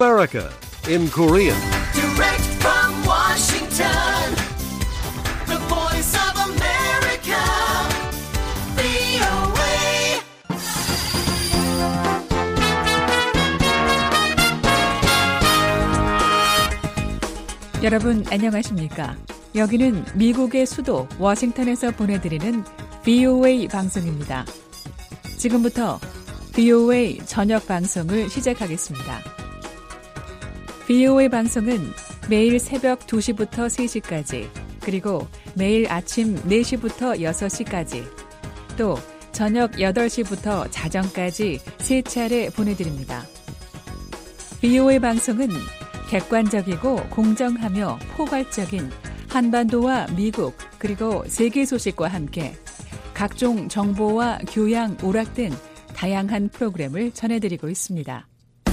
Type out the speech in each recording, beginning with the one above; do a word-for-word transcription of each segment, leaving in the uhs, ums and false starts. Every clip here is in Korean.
America in Korean. Direct from Washington, the voice of America, 브이오에이. 여러분 안녕하십니까? 여기는 미국의 수도 워싱턴에서 보내드리는 브이오에이 방송입니다. 지금부터 브이오에이 저녁 방송을 시작하겠습니다. 브이오에이 방송은 매일 새벽 두 시부터 세 시까지, 그리고 매일 아침 네 시부터 여섯 시까지, 또 저녁 여덟 시부터 자정까지 세 차례 보내드립니다. 브이오에이 방송은 객관적이고 공정하며 포괄적인 한반도와 미국 그리고 세계 소식과 함께 각종 정보와 교양, 오락 등 다양한 프로그램을 전해드리고 있습니다.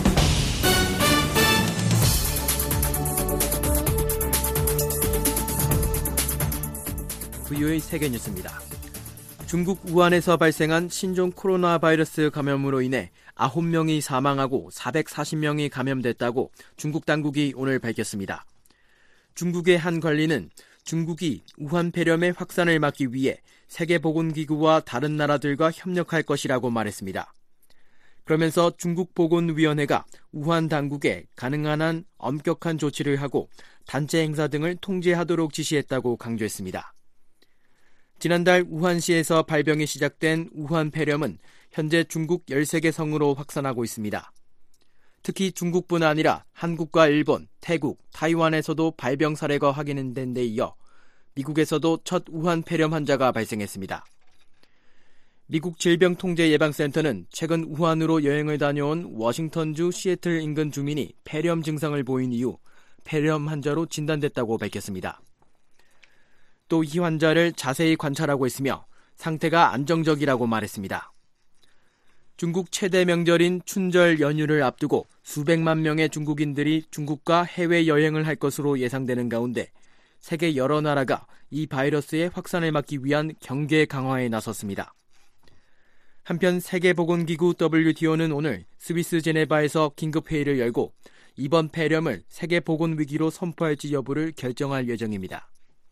브이오에이 세계 뉴스입니다. 중국 우한에서 발생한 신종 코로나 바이러스 감염으로 인해 아홉 명이 사망하고 사백사십 명이 감염됐다고 중국 당국이 오늘 밝혔습니다. 중국의 한 관리는 중국이 우한 폐렴의 확산을 막기 위해 세계보건기구와 다른 나라들과 협력할 것이라고 말했습니다. 그러면서 중국보건위원회가 우한 당국에 가능한 한 엄격한 조치를 하고 단체 행사 등을 통제하도록 지시했다고 강조했습니다. 지난달 우한시에서 발병이 시작된 우한 폐렴은 현재 중국 열세 개 성으로 확산하고 있습니다. 특히 중국뿐 아니라 한국과 일본, 태국, 타이완에서도 발병 사례가 확인된 데 이어 미국에서도 첫 우한 폐렴 환자가 발생했습니다. 미국 질병통제예방센터는 최근 우한으로 여행을 다녀온 워싱턴주 시애틀 인근 주민이 폐렴 증상을 보인 이후 폐렴 환자로 진단됐다고 밝혔습니다. 또 이 환자를 자세히 관찰하고 있으며 상태가 안정적이라고 말했습니다. 중국 최대 명절인 춘절 연휴를 앞두고 수백만 명의 중국인들이 중국과 해외여행을 할 것으로 예상되는 가운데 세계 여러 나라가 이 바이러스의 확산을 막기 위한 경계 강화에 나섰습니다. 한편 세계보건기구 더블유티오는 오늘 스위스 제네바에서 긴급회의를 열고 이번 폐렴을 세계보건위기로 선포할지 여부를 결정할 예정입니다.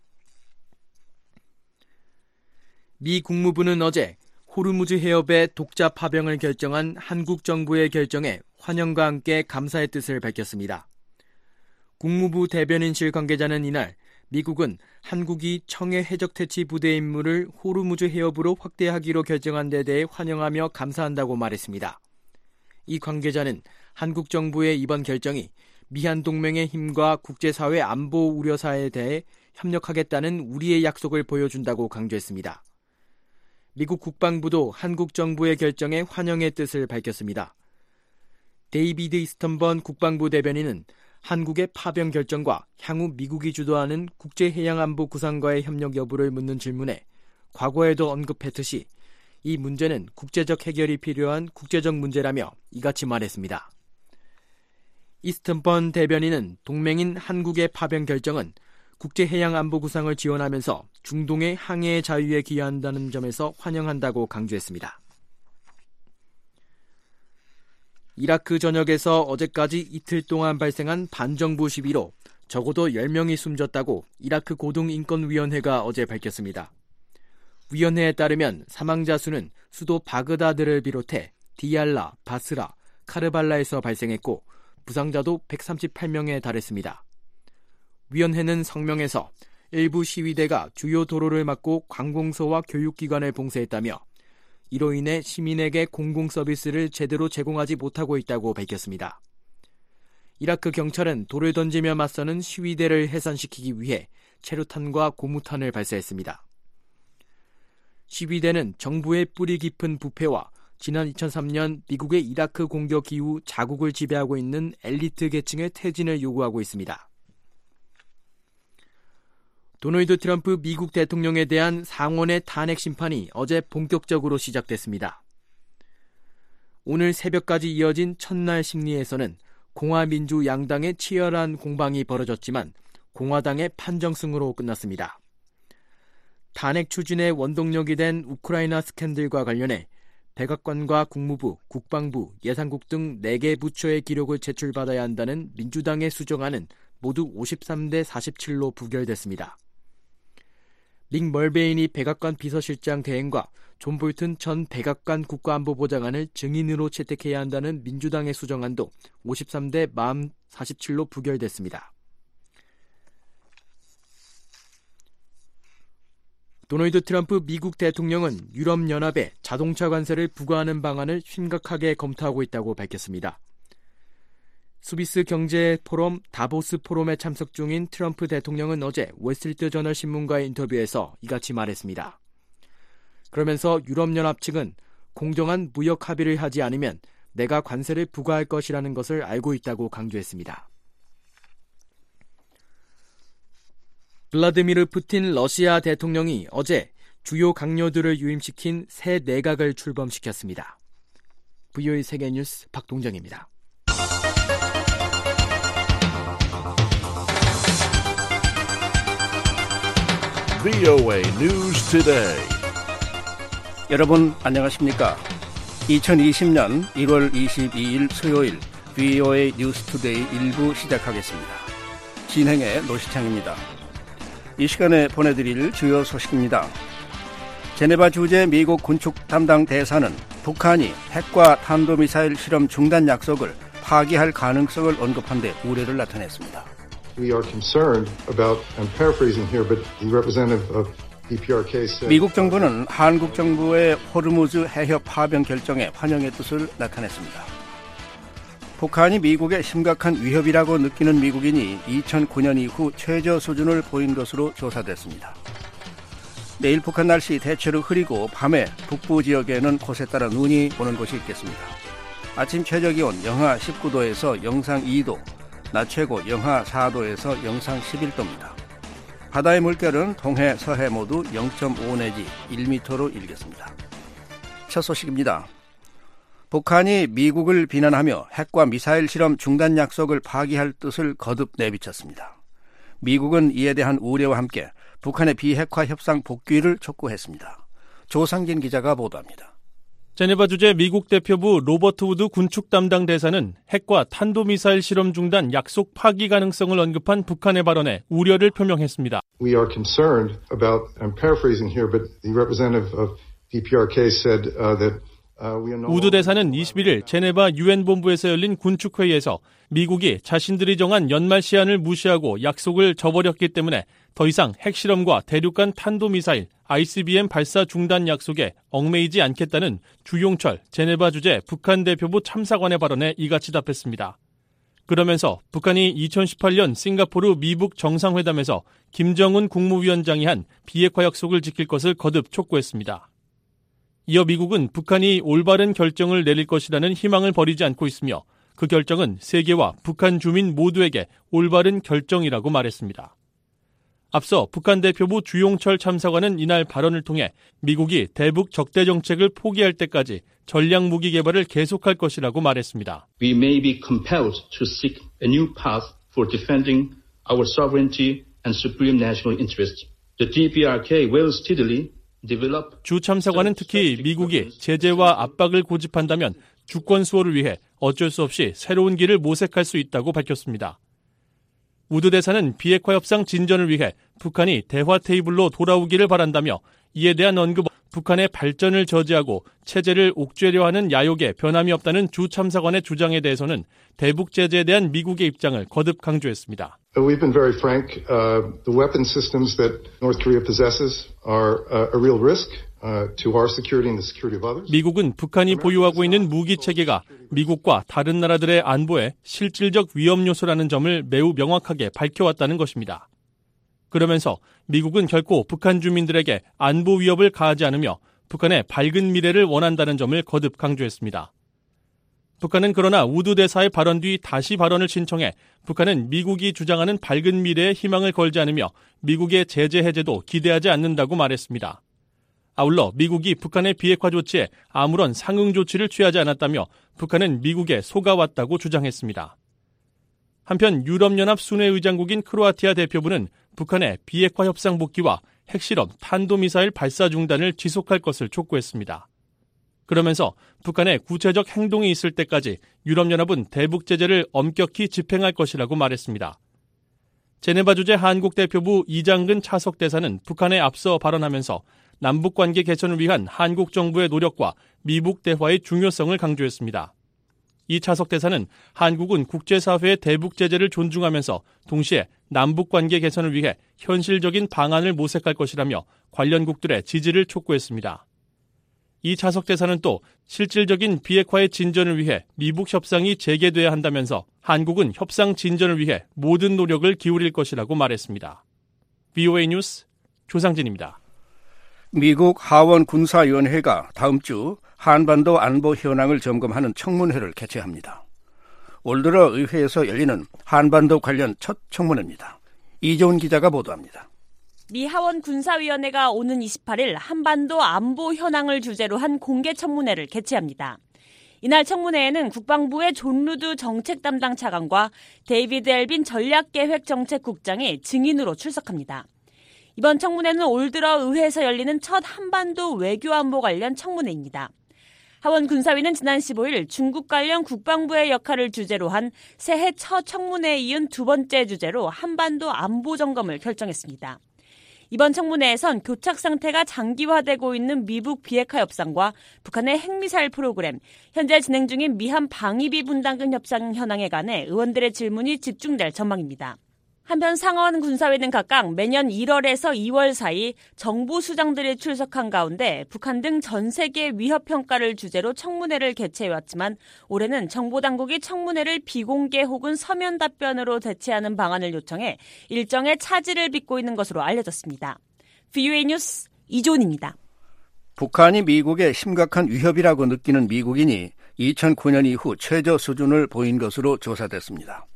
미 국무부는 어제 호르무즈 해협의 독자 파병을 결정한 한국 정부의 결정에 환영과 함께 감사의 뜻을 밝혔습니다. 국무부 대변인실 관계자는 이날 미국은 한국이 청해 해적퇴치 부대 임무를 호르무즈 해협으로 확대하기로 결정한 데 대해 환영하며 감사한다고 말했습니다. 이 관계자는 한국 정부의 이번 결정이 미한 동맹의 힘과 국제사회 안보 우려사에 대해 협력하겠다는 우리의 약속을 보여준다고 강조했습니다. 미국 국방부도 한국 정부의 결정에 환영의 뜻을 밝혔습니다. 데이비드 이스턴번 국방부 대변인은 한국의 파병 결정과 향후 미국이 주도하는 국제해양안보 구상과의 협력 여부를 묻는 질문에 과거에도 언급했듯이 이 문제는 국제적 해결이 필요한 국제적 문제라며 이같이 말했습니다. 이스턴번 대변인은 동맹인 한국의 파병 결정은 국제해양안보 구상을 지원하면서 중동의 항해의 자유에 기여한다는 점에서 환영한다고 강조했습니다. 이라크 전역에서 어제까지 이틀 동안 발생한 반정부 시위로 적어도 열 명이 숨졌다고 이라크 고등인권위원회가 어제 밝혔습니다. 위원회에 따르면 사망자 수는 수도 바그다드를 비롯해 디알라, 바스라, 카르발라에서 발생했고 부상자도 백삼십팔 명에 달했습니다. 위원회는 성명에서 일부 시위대가 주요 도로를 막고 관공서와 교육기관을 봉쇄했다며 이로 인해 시민에게 공공서비스를 제대로 제공하지 못하고 있다고 밝혔습니다. 이라크 경찰은 돌을 던지며 맞서는 시위대를 해산시키기 위해 체류탄과 고무탄을 발사했습니다. 시위대는 정부의 뿌리 깊은 부패와 지난 이천삼 년 미국의 이라크 공격 이후 자국을 지배하고 있는 엘리트 계층의 퇴진을 요구하고 있습니다. 도널드 트럼프 미국 대통령에 대한 상원의 탄핵 심판이 어제 본격적으로 시작됐습니다. 오늘 새벽까지 이어진 첫날 심리에서는 공화민주 양당의 치열한 공방이 벌어졌지만 공화당의 판정승으로 끝났습니다. 탄핵 추진의 원동력이 된 우크라이나 스캔들과 관련해 백악관과 국무부, 국방부, 예산국 등 네 개 부처의 기록을 제출받아야 한다는 민주당의 수정안은 모두 오십삼 대 사십칠로 부결됐습니다. 닉 멀베인이 백악관 비서실장 대행과 존 볼튼 전 백악관 국가안보보좌관을 증인으로 채택해야 한다는 민주당의 수정안도 오십삼 대 사십칠로 부결됐습니다. 도널드 트럼프 미국 대통령은 유럽연합에 자동차 관세를 부과하는 방안을 심각하게 검토하고 있다고 밝혔습니다. 스위스 경제 포럼 다보스 포럼에 참석 중인 트럼프 대통령은 어제 월스트리트 저널 신문과의 인터뷰에서 이같이 말했습니다. 그러면서 유럽연합 측은 공정한 무역 합의를 하지 않으면 내가 관세를 부과할 것이라는 것을 알고 있다고 강조했습니다. 블라디미르 푸틴 러시아 대통령이 어제 주요 강요들을 유임시킨 새 내각을 출범시켰습니다. 브이오에이 세계뉴스 박동정입니다. 브이오에이 News Today. 여러분 안녕하십니까? 이천이십년 일월 이십이일 수요일 브이오에이 뉴스 투데이 일부 시작하겠습니다. 진행의 노시창입니다. 이 시간에 보내드릴 주요 소식입니다. 제네바 주재 미국 군축 담당 대사는 북한이 핵과 탄도미사일 실험 중단 약속을 파기할 가능성을 언급한 데 우려를 나타냈습니다. We are concerned about, I'm paraphrasing here, but the representative of 디피아르케이 said, 미국 정부는 한국 정부의 호르무즈 해협 파병 결정에 환영의 뜻을 나타냈습니다. 북한이 미국의 심각한 위협이라고 느끼는 미국인이 이천구년 이후 최저 수준을 보인 것으로 조사됐습니다. 내일 북한 날씨 대체로 흐리고 밤에 북부 지역에는 곳에 따라 눈이 오는 곳이 있겠습니다. 아침 최저기온 영하 십구도에서 영상 이도, 낮 최고 영하 사도에서 영상 십일도입니다. 바다의 물결은 동해, 서해 모두 영점오 내지 일 미터로 일겠습니다. 첫 소식입니다. 북한이 미국을 비난하며 핵과 미사일 실험 중단 약속을 파기할 뜻을 거듭 내비쳤습니다. 미국은 이에 대한 우려와 함께 북한의 비핵화 협상 복귀를 촉구했습니다. 조상진 기자가 보도합니다. 제네바 주재 미국 대표부 로버트 우드 군축 담당 대사는 핵과 탄도미사일 실험 중단 약속 파기 가능성을 언급한 북한의 발언에 우려를 표명했습니다. We are concerned about, I'm paraphrasing here, but the representative of 디피아르케이 said uh, that 우드 대사는 이십일일 제네바 유엔 본부에서 열린 군축회의에서 미국이 자신들이 정한 연말 시한을 무시하고 약속을 저버렸기 때문에 더 이상 핵실험과 대륙간 탄도미사일 아이씨비엠 발사 중단 약속에 얽매이지 않겠다는 주용철 제네바 주재 북한 대표부 참사관의 발언에 이같이 답했습니다. 그러면서 북한이 이천십팔년 싱가포르 미북 정상회담에서 김정은 국무위원장이 한 비핵화 약속을 지킬 것을 거듭 촉구했습니다. 이어 미국은 북한이 올바른 결정을 내릴 것이라는 희망을 버리지 않고 있으며 그 결정은 세계와 북한 주민 모두에게 올바른 결정이라고 말했습니다. 앞서 북한 대표부 주용철 참사관은 이날 발언을 통해 미국이 대북 적대 정책을 포기할 때까지 전략무기 개발을 계속할 것이라고 말했습니다. We may be compelled to seek a new path for defending our sovereignty and supreme national interests. The 디피아르케이 will steadily 주 참사관은 특히 미국이 제재와 압박을 고집한다면 주권 수호를 위해 어쩔 수 없이 새로운 길을 모색할 수 있다고 밝혔습니다. 우드 대사는 비핵화 협상 진전을 위해 북한이 대화 테이블로 돌아오기를 바란다며 이에 대한 언급, 북한의 발전을 저지하고 체제를 옥죄려 하는 야욕에 변함이 없다는 주 참사관의 주장에 대해서는 대북 제재에 대한 미국의 입장을 거듭 강조했습니다. We've been very frank. Uh, the weapon systems that North Korea possesses are uh, a real risk uh, to our security and the security of others. 미국은 북한이 보유하고 있는 무기 체계가 미국과 다른 나라들의 안보에 실질적 위험 요소라는 점을 매우 명확하게 밝혀왔다는 것입니다. 그러면서 미국은 결코 북한 주민들에게 안보 위협을 가하지 않으며 북한의 밝은 미래를 원한다는 점을 거듭 강조했습니다. 북한은 그러나 우드 대사의 발언 뒤 다시 발언을 신청해 북한은 미국이 주장하는 밝은 미래에 희망을 걸지 않으며 미국의 제재 해제도 기대하지 않는다고 말했습니다. 아울러 미국이 북한의 비핵화 조치에 아무런 상응 조치를 취하지 않았다며 북한은 미국에 속아왔다고 주장했습니다. 한편 유럽연합 순회의장국인 크로아티아 대표부는 북한의 비핵화 협상 복귀와 핵실험, 탄도미사일 발사 중단을 지속할 것을 촉구했습니다. 그러면서 북한의 구체적 행동이 있을 때까지 유럽연합은 대북 제재를 엄격히 집행할 것이라고 말했습니다. 제네바 주재 한국대표부 이장근 차석대사는 북한에 앞서 발언하면서 남북관계 개선을 위한 한국 정부의 노력과 미북 대화의 중요성을 강조했습니다. 이 차석대사는 한국은 국제사회의 대북 제재를 존중하면서 동시에 남북관계 개선을 위해 현실적인 방안을 모색할 것이라며 관련국들의 지지를 촉구했습니다. 이 차석대사는 또 실질적인 비핵화의 진전을 위해 미북 협상이 재개돼야 한다면서 한국은 협상 진전을 위해 모든 노력을 기울일 것이라고 말했습니다. 브이오에이 뉴스 조상진입니다. 미국 하원 군사위원회가 다음 주 한반도 안보 현황을 점검하는 청문회를 개최합니다. 올 들어 의회에서 열리는 한반도 관련 첫 청문회입니다. 이재훈 기자가 보도합니다. 미 하원 군사위원회가 오는 이십팔 일 한반도 안보 현황을 주제로 한 공개 청문회를 개최합니다. 이날 청문회에는 국방부의 존 루드 정책 담당 차관과 데이비드 엘빈 전략계획정책국장이 증인으로 출석합니다. 이번 청문회는 올 들어 의회에서 열리는 첫 한반도 외교안보 관련 청문회입니다. 하원 군사위는 지난 십오 일 중국 관련 국방부의 역할을 주제로 한 새해 첫 청문회에 이은 두 번째 주제로 한반도 안보 점검을 결정했습니다. 이번 청문회에선 교착 상태가 장기화되고 있는 미북 비핵화 협상과 북한의 핵미사일 프로그램, 현재 진행 중인 미한 방위비 분담금 협상 현황에 관해 의원들의 질문이 집중될 전망입니다. 한편 상하원 군사위는 각각 매년 일월에서 이월 사이 정보수장들이 출석한 가운데 북한 등 전 세계 위협평가를 주제로 청문회를 개최해왔지만 올해는 정보당국이 청문회를 비공개 혹은 서면 답변으로 대체하는 방안을 요청해 일정의 차질을 빚고 있는 것으로 알려졌습니다. 브이오에이 뉴스 이조은입니다. 북한이 미국의 심각한 위협이라고 느끼는 미국인이 이천구 년 이후 최저 수준을 보인 것으로 조사됐습니다.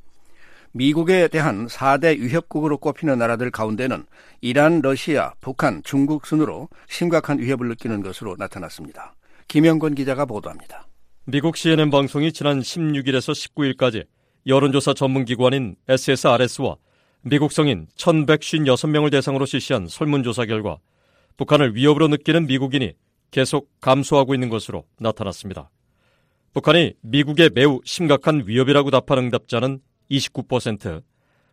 미국에 대한 사 대 위협국으로 꼽히는 나라들 가운데는 이란, 러시아, 북한, 중국 순으로 심각한 위협을 느끼는 것으로 나타났습니다. 김영권 기자가 보도합니다. 미국 씨엔엔 방송이 지난 십육 일에서 십구 일까지 여론조사 전문기관인 에스에스알에스와 미국 성인 천백오십육 명을 대상으로 실시한 설문조사 결과 북한을 위협으로 느끼는 미국인이 계속 감소하고 있는 것으로 나타났습니다. 북한이 미국의 매우 심각한 위협이라고 답한 응답자는 이십구 퍼센트,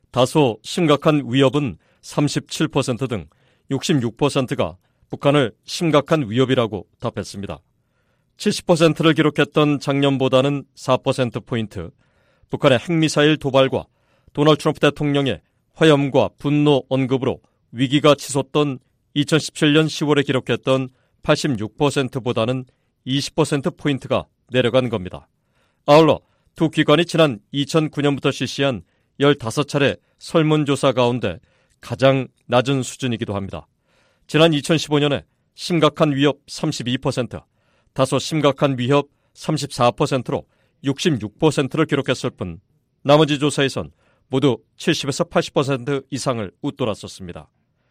다소 심각한 위협은 삼십칠 퍼센트 등 육십육 퍼센트가 북한을 심각한 위협이라고 답했습니다. 칠십 퍼센트를 기록했던 작년보다는 사 퍼센트포인트, 북한의 핵미사일 도발과 도널드 트럼프 대통령의 화염과 분노 언급으로 위기가 치솟던 이천십칠 년 시월에 기록했던 팔십육 퍼센트보다는 이십 퍼센트포인트가 내려간 겁니다. 아울러 두 기관이 지난 이천구 년부터 실시한 열다섯 차례 설문조사 가운데 가장 낮은 수준이기도 합니다. 지난 이천십오 년에 심각한 위협 삼십이 퍼센트, 다소 심각한 위협 삼십사 퍼센트로 육십육 퍼센트를 기록했을 뿐 나머지 조사에선 모두 칠십에서 팔십 퍼센트 이상을 웃돌았었습니다.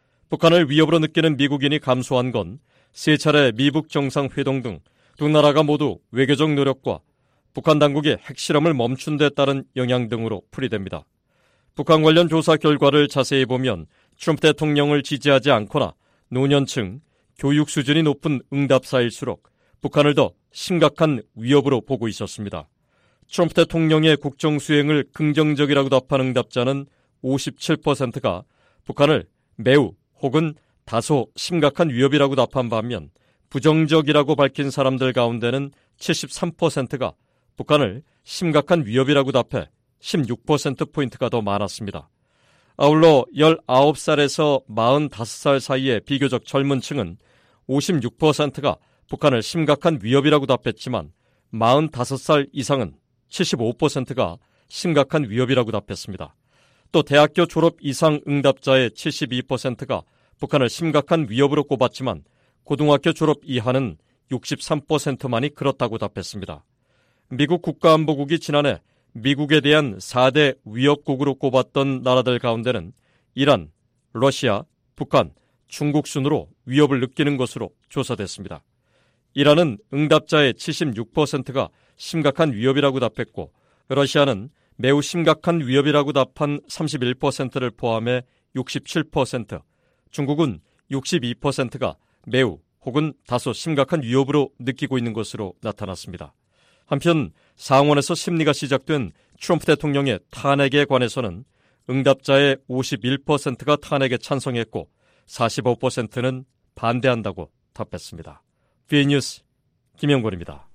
북한을 위협으로 느끼는 미국인이 감소한 건 세 차례 미북 정상회동 등 두 나라가 모두 외교적 노력과 북한 당국이 핵실험을 멈춘 데 따른 영향 등으로 풀이됩니다. 북한 관련 조사 결과를 자세히 보면 트럼프 대통령을 지지하지 않거나 노년층, 교육 수준이 높은 응답사일수록 북한을 더 심각한 위협으로 보고 있었습니다. 트럼프 대통령의 국정 수행을 긍정적이라고 답한 응답자는 오십칠 퍼센트가 북한을 매우 혹은 다소 심각한 위협이라고 답한 반면 부정적이라고 밝힌 사람들 가운데는 칠십삼 퍼센트가 북한을 심각한 위협이라고 답해 십육 퍼센트포인트가 더 많았습니다. 아울러 열아홉 살에서 마흔다섯 살 사이의 비교적 젊은 층은 오십육 퍼센트가 북한을 심각한 위협이라고 답했지만 마흔다섯 살 이상은 칠십오 퍼센트가 심각한 위협이라고 답했습니다. 또 대학교 졸업 이상 응답자의 칠십이 퍼센트가 북한을 심각한 위협으로 꼽았지만 고등학교 졸업 이하는 육십삼 퍼센트만이 그렇다고 답했습니다. 미국 국가안보국이 지난해 미국에 대한 사 대 위협국으로 꼽았던 나라들 가운데는 이란, 러시아, 북한, 중국 순으로 위협을 느끼는 것으로 조사됐습니다. 이란은 응답자의 칠십육 퍼센트가 심각한 위협이라고 답했고 러시아는 매우 심각한 위협이라고 답한 삼십일 퍼센트를 포함해 육십칠 퍼센트, 중국은 육십이 퍼센트가 매우 혹은 다소 심각한 위협으로 느끼고 있는 것으로 나타났습니다. 한편 상원에서 심리가 시작된 트럼프 대통령의 탄핵에 관해서는 응답자의 오십일 퍼센트가 탄핵에 찬성했고 사십오 퍼센트는 반대한다고 답했습니다. 비오에이 뉴스 김영권입니다.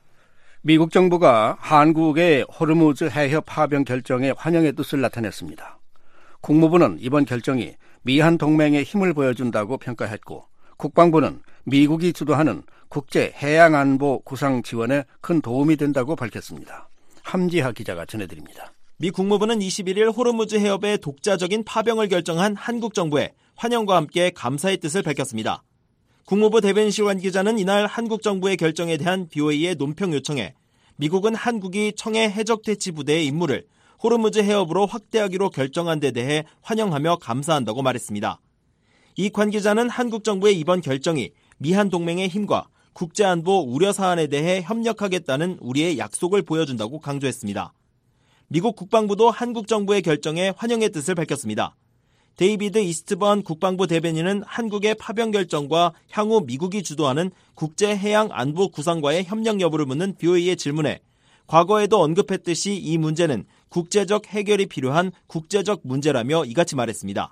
미국 정부가 한국의 호르무즈 해협 파병 결정에 환영의 뜻을 나타냈습니다. 국무부는 이번 결정이 미한 동맹의 힘을 보여준다고 평가했고 국방부는 미국이 주도하는 국제 해양안보 구상 지원에 큰 도움이 된다고 밝혔습니다. 함지하 기자가 전해드립니다. 미 국무부는 이십일 일 호르무즈 해협의 독자적인 파병을 결정한 한국 정부에 환영과 함께 감사의 뜻을 밝혔습니다. 국무부 대변인실 관계자는 이날 한국 정부의 결정에 대한 비오에이의 논평 요청에 미국은 한국이 청해 해적대치부대의 임무를 호르무즈 해협으로 확대하기로 결정한 데 대해 환영하며 감사한다고 말했습니다. 이 관계자는 한국 정부의 이번 결정이 미한 동맹의 힘과 국제안보 우려 사안에 대해 협력하겠다는 우리의 약속을 보여준다고 강조했습니다. 미국 국방부도 한국 정부의 결정에 환영의 뜻을 밝혔습니다. 데이비드 이스트번 국방부 대변인은 한국의 파병 결정과 향후 미국이 주도하는 국제해양안보 구상과의 협력 여부를 묻는 비오에이의 질문에 과거에도 언급했듯이 이 문제는 국제적 해결이 필요한 국제적 문제라며 이같이 말했습니다.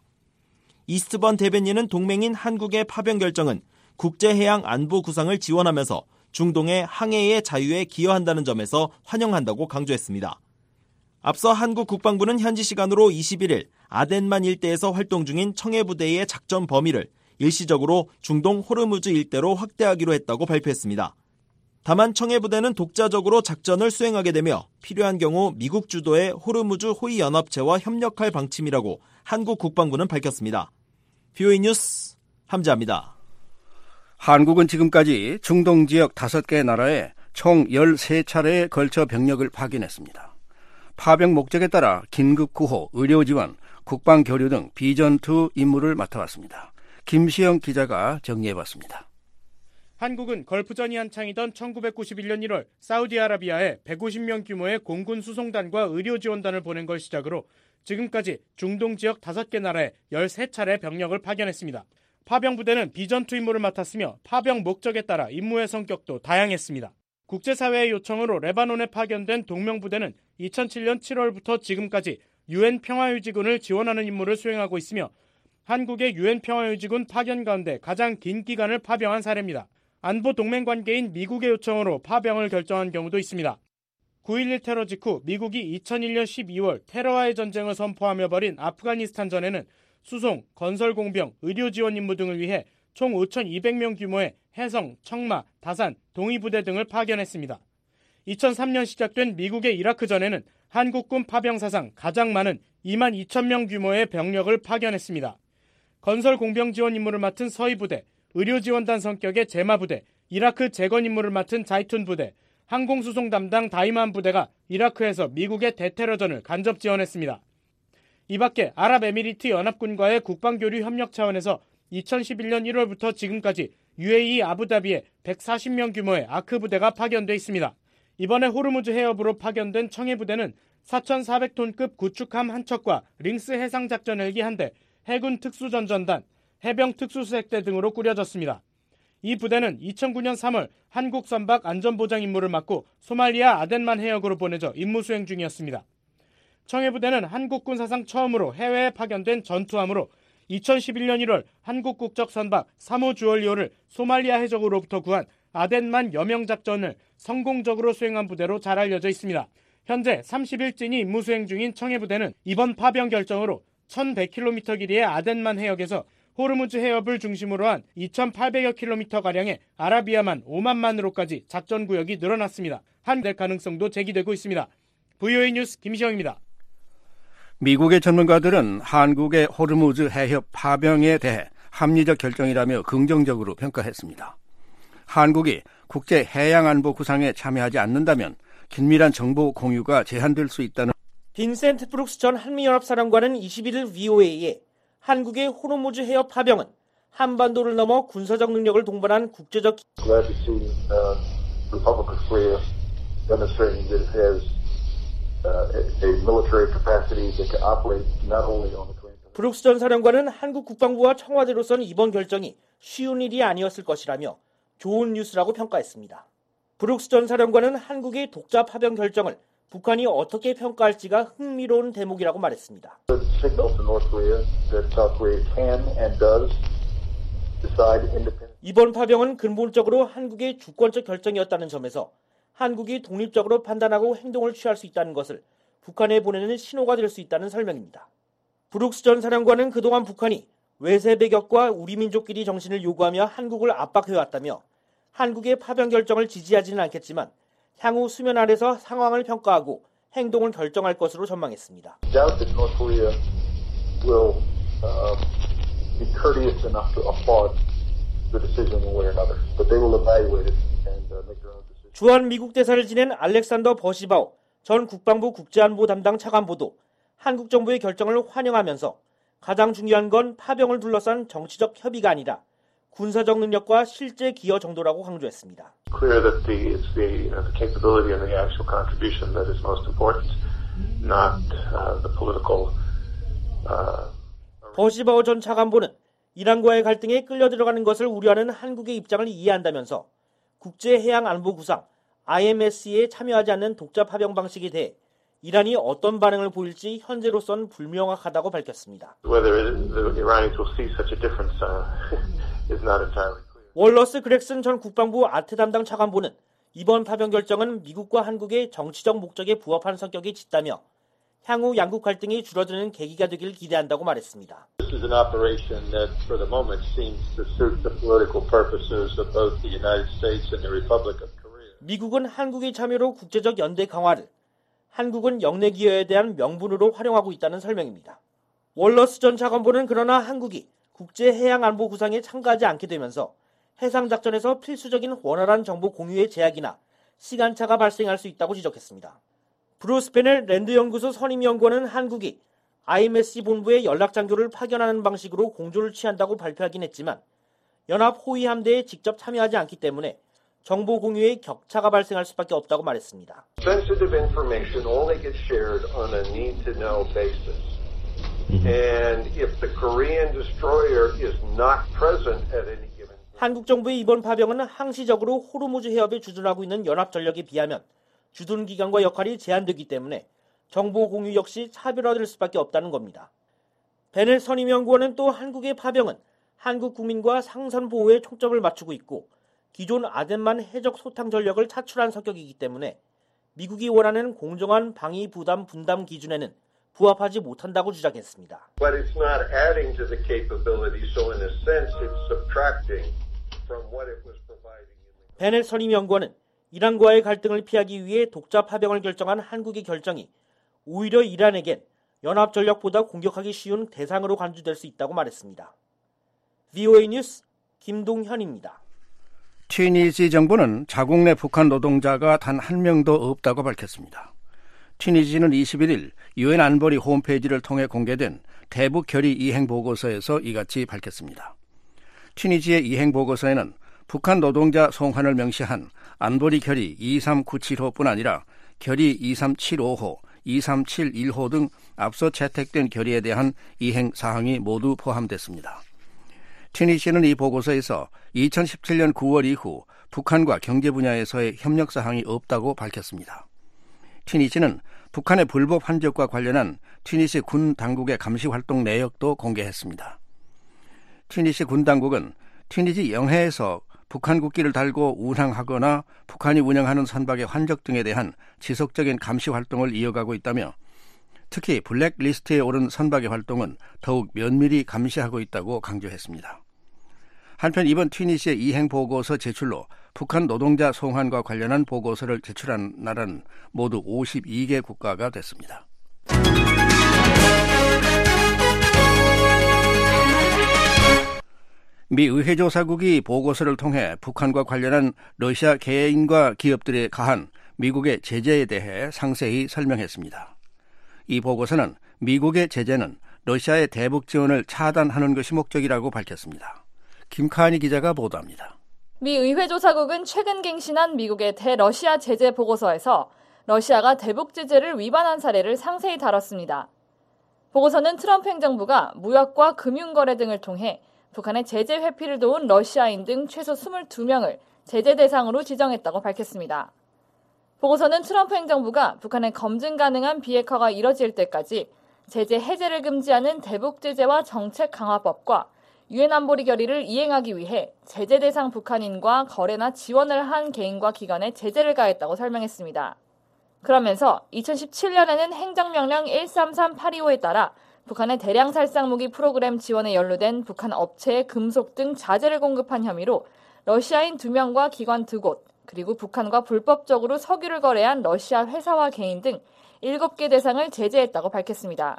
이스트번 대변인은 동맹인 한국의 파병 결정은 국제해양안보 구상을 지원하면서 중동의 항해의 자유에 기여한다는 점에서 환영한다고 강조했습니다. 앞서 한국 국방부는 현지 시간으로 이십일 일 아덴만 일대에서 활동 중인 청해부대의 작전 범위를 일시적으로 중동 호르무즈 일대로 확대하기로 했다고 발표했습니다. 다만 청해부대는 독자적으로 작전을 수행하게 되며 필요한 경우 미국 주도의 호르무즈 호위연합체와 협력할 방침이라고 한국 국방부는 밝혔습니다. 비오에이 뉴스 함지아입니다. 한국은 지금까지 중동 지역 다섯 개 나라에 총 열세 차례에 걸쳐 병력을 파견했습니다. 파병 목적에 따라 긴급 구호, 의료 지원, 국방 교류 등 비전투 임무를 맡아왔습니다. 김시영 기자가 정리해봤습니다. 한국은 걸프전이 한창이던 천구백구십일 년 일월 사우디아라비아에 백오십 명 규모의 공군 수송단과 의료 지원단을 보낸 걸 시작으로 지금까지 중동 지역 다섯 개 나라에 열세 차례 병력을 파견했습니다. 파병 부대는 비전투 임무를 맡았으며 파병 목적에 따라 임무의 성격도 다양했습니다. 국제사회의 요청으로 레바논에 파견된 동명부대는 이천칠 년 칠월부터 지금까지 유엔 평화유지군을 지원하는 임무를 수행하고 있으며 한국의 유엔 평화유지군 파견 가운데 가장 긴 기간을 파병한 사례입니다. 안보 동맹 관계인 미국의 요청으로 파병을 결정한 경우도 있습니다. 구일일 테러 직후 미국이 이천일 년 십이월 테러와의 전쟁을 선포하며 벌인 아프가니스탄 전에는 수송, 건설 공병, 의료 지원 임무 등을 위해 총 오천이백 명 규모의 해성, 청마, 다산, 동위부대 등을 파견했습니다. 이천삼 년 시작된 미국의 이라크 전에는 한국군 파병 사상 가장 많은 이만 이천 명 규모의 병력을 파견했습니다. 건설 공병 지원 임무를 맡은 서희부대, 의료지원단 성격의 제마부대, 이라크 재건 임무를 맡은 자이툰 부대, 항공수송 담당 다이만 부대가 이라크에서 미국의 대테러전을 간접 지원했습니다. 이 밖에 아랍에미리트 연합군과의 국방교류 협력 차원에서 이천십일 년 일월부터 지금까지 유에이이 아부다비에 백사십 명 규모의 아크 부대가 파견돼 있습니다. 이번에 호르무즈 해협으로 파견된 청해부대는 사천사백 톤급 구축함 한 척과 링스 해상작전 헬기 한 대, 해군 특수전전단, 해병 특수수색대 등으로 꾸려졌습니다. 이 부대는 이천구 년 삼월 한국 선박 안전보장 임무를 맡고 소말리아 아덴만 해역으로 보내져 임무 수행 중이었습니다. 청해부대는 한국군 사상 처음으로 해외에 파견된 전투함으로 이천십일 년 일월 한국 국적 선박 삼 호 주얼리오를 소말리아 해적으로부터 구한 아덴만 여명 작전을 성공적으로 수행한 부대로 잘 알려져 있습니다. 현재 삼십 일진이 임무 수행 중인 청해부대는 이번 파병 결정으로 천백 킬로미터 길이의 아덴만 해역에서 호르무즈 해협을 중심으로 한 이천팔백여 킬로미터가량의 아라비아만 오만만으로까지 작전구역이 늘어났습니다. 한될 가능성도 제기되고 있습니다. 브이오에이 뉴스 김시영입니다. 미국의 전문가들은 한국의 호르무즈 해협 파병에 대해 합리적 결정이라며 긍정적으로 평가했습니다. 한국이 국제 해양안보 구상에 참여하지 않는다면 긴밀한 정보 공유가 제한될 수 있다는 빈센트 브룩스 전 한미연합사령관은 이십일 일 브이오에이에 한국의 호르무즈 해협 파병은 한반도를 넘어 군사적 능력을 동반한 국제적 브룩스 전 사령관은 한국 국방부와 청와대로서는 이번 결정이 쉬운 일이 아니었을 것이라며 좋은 뉴스라고 평가했습니다. 브룩스 전 사령관은 한국의 독자 파병 결정을 북한이 어떻게 평가할지가 흥미로운 대목이라고 말했습니다. 이번 파병은 근본적으로 한국의 주권적 결정이었다는 점에서 한국이 독립적으로 판단하고 행동을 취할 수 있다는 것을 북한에 보내는 신호가 될 수 있다는 설명입니다. 브룩스 전 사령관은 그동안 북한이 외세 배격과 우리 민족끼리 정신을 요구하며 한국을 압박해왔다며 한국의 파병 결정을 지지하지는 않겠지만 향후 수면 아래서 상황을 평가하고 행동을 결정할 것으로 전망했습니다. 주한 미국 대사를 지낸 알렉산더 버시바우 전 국방부 국제안보 담당 차관보도 한국 정부의 결정을 환영하면서 가장 중요한 건 파병을 둘러싼 정치적 협의가 아니라 군사적 능력과 실제 기여 정도라고 강조했습니다. Clear that the, it's the, uh, the capability and the actual contribution that is most important, not uh, the political. Uh... 버시바우 전 차관보는 이란과의 갈등에 끌려 들어가는 것을 우려하는 한국의 입장을 이해한다면서 국제해양안보구상 아이엠에스에 참여하지 않는 독자 파병 방식에 대해 이란이 어떤 반응을 보일지 현재로선 불명확하다고 밝혔습니다. 월러스 그렉슨 전 국방부 아트 담당 차관보는 이번 파병 결정은 미국과 한국의 정치적 목적에 부합한 성격이 짙다며 향후 양국 갈등이 줄어드는 계기가 되길 기대한다고 말했습니다. This is an operation that for the moment seems to suit the political purposes of both the United States and the Republic of Korea. 미국은 한국의 참여로 국제적 연대 강화를, 한국은 영내 기여에 대한 명분으로 활용하고 있다는 설명입니다. 월러스 전 차관보는 그러나 한국이 국제해양안보 구상에 참가하지 않게 되면서 해상작전에서 필수적인 원활한 정보 공유의 제약이나 시간차가 발생할 수 있다고 지적했습니다. 브루스 페넬 랜드연구소 선임연구원은 한국이 아이엠에스씨 본부에 연락장교를 파견하는 방식으로 공조를 취한다고 발표하긴 했지만 연합 호위 함대에 직접 참여하지 않기 때문에 정보 공유에 격차가 발생할 수밖에 없다고 말했습니다. Sensitive information only gets shared on a need-to-know basis. And if the Korean destroyer is not present at any given time. 한국 정부의 이번 파병은 항시적으로 호르무즈 해협에 주둔하고 있는 연합전력에 비하면 주둔 기간과 역할이 제한되기 때문에 정보 공유 역시 차별화될 수밖에 없다는 겁니다. 베넬 선임연구원은 또 한국의 파병은 한국 국민과 상선 보호에 초점을 맞추고 있고 기존 아덴만 해적 소탕 전력을 차출한 성격이기 때문에 미국이 원하는 공정한 방위 부담 분담 기준에는 부합하지 못한다고 주장했습니다. But it's not adding to the capability, so in a sense it's subtracting from what it was providing. 베넬 선임연구원은 이란과의 갈등을 피하기 위해 독자 파병을 결정한 한국의 결정이 오히려 이란에겐 연합전력보다 공격하기 쉬운 대상으로 간주될 수 있다고 말했습니다. 브이오에이 뉴스 김동현입니다. 튀니지 정부는 자국 내 북한 노동자가 단 한 명도 없다고 밝혔습니다. 튀니지는 이십일 일 유엔 안보리 홈페이지를 통해 공개된 대북 결의 이행 보고서에서 이같이 밝혔습니다. 튀니지의 이행 보고서에는 북한 노동자 송환을 명시한 안보리 결의 이삼구칠호뿐 아니라 결의 이삼칠오호, 이삼칠일호 등 앞서 채택된 결의에 대한 이행 사항이 모두 포함됐습니다. 튀니지는 이 보고서에서 이천십칠 년 구월 이후 북한과 경제 분야에서의 협력 사항이 없다고 밝혔습니다. 튀니지는 북한의 불법 환적과 관련한 튀니시 군 당국의 감시 활동 내역도 공개했습니다. 튀니시 군 당국은 튀니지 영해에서 북한 국기를 달고 운항하거나 북한이 운영하는 선박의 환적 등에 대한 지속적인 감시 활동을 이어가고 있다며 특히 블랙리스트에 오른 선박의 활동은 더욱 면밀히 감시하고 있다고 강조했습니다. 한편 이번 튀니시의 이행 보고서 제출로 북한 노동자 송환과 관련한 보고서를 제출한 나라는 모두 오십이 개 국가가 됐습니다. 미 의회조사국이 보고서를 통해 북한과 관련한 러시아 개인과 기업들에 가한 미국의 제재에 대해 상세히 설명했습니다. 이 보고서는 미국의 제재는 러시아의 대북 지원을 차단하는 것이 목적이라고 밝혔습니다. 김카니 기자가 보도합니다. 미 의회조사국은 최근 갱신한 미국의 대러시아 제재 보고서에서 러시아가 대북 제재를 위반한 사례를 상세히 다뤘습니다. 보고서는 트럼프 행정부가 무역과 금융거래 등을 통해 북한의 제재 회피를 도운 러시아인 등 최소 이십이 명을 제재 대상으로 지정했다고 밝혔습니다. 보고서는 트럼프 행정부가 북한의 검증 가능한 비핵화가 이뤄질 때까지 제재 해제를 금지하는 대북 제재와 정책 강화법과 유엔 안보리 결의를 이행하기 위해 제재 대상 북한인과 거래나 지원을 한 개인과 기관에 제재를 가했다고 설명했습니다. 그러면서 이천십칠 년에는 행정명령 일삼삼팔이오에 따라 북한의 대량 살상 무기 프로그램 지원에 연루된 북한 업체에 금속 등 자재를 공급한 혐의로 러시아인 두 명과 기관 두 곳, 그리고 북한과 불법적으로 석유를 거래한 러시아 회사와 개인 등 일곱 개 대상을 제재했다고 밝혔습니다.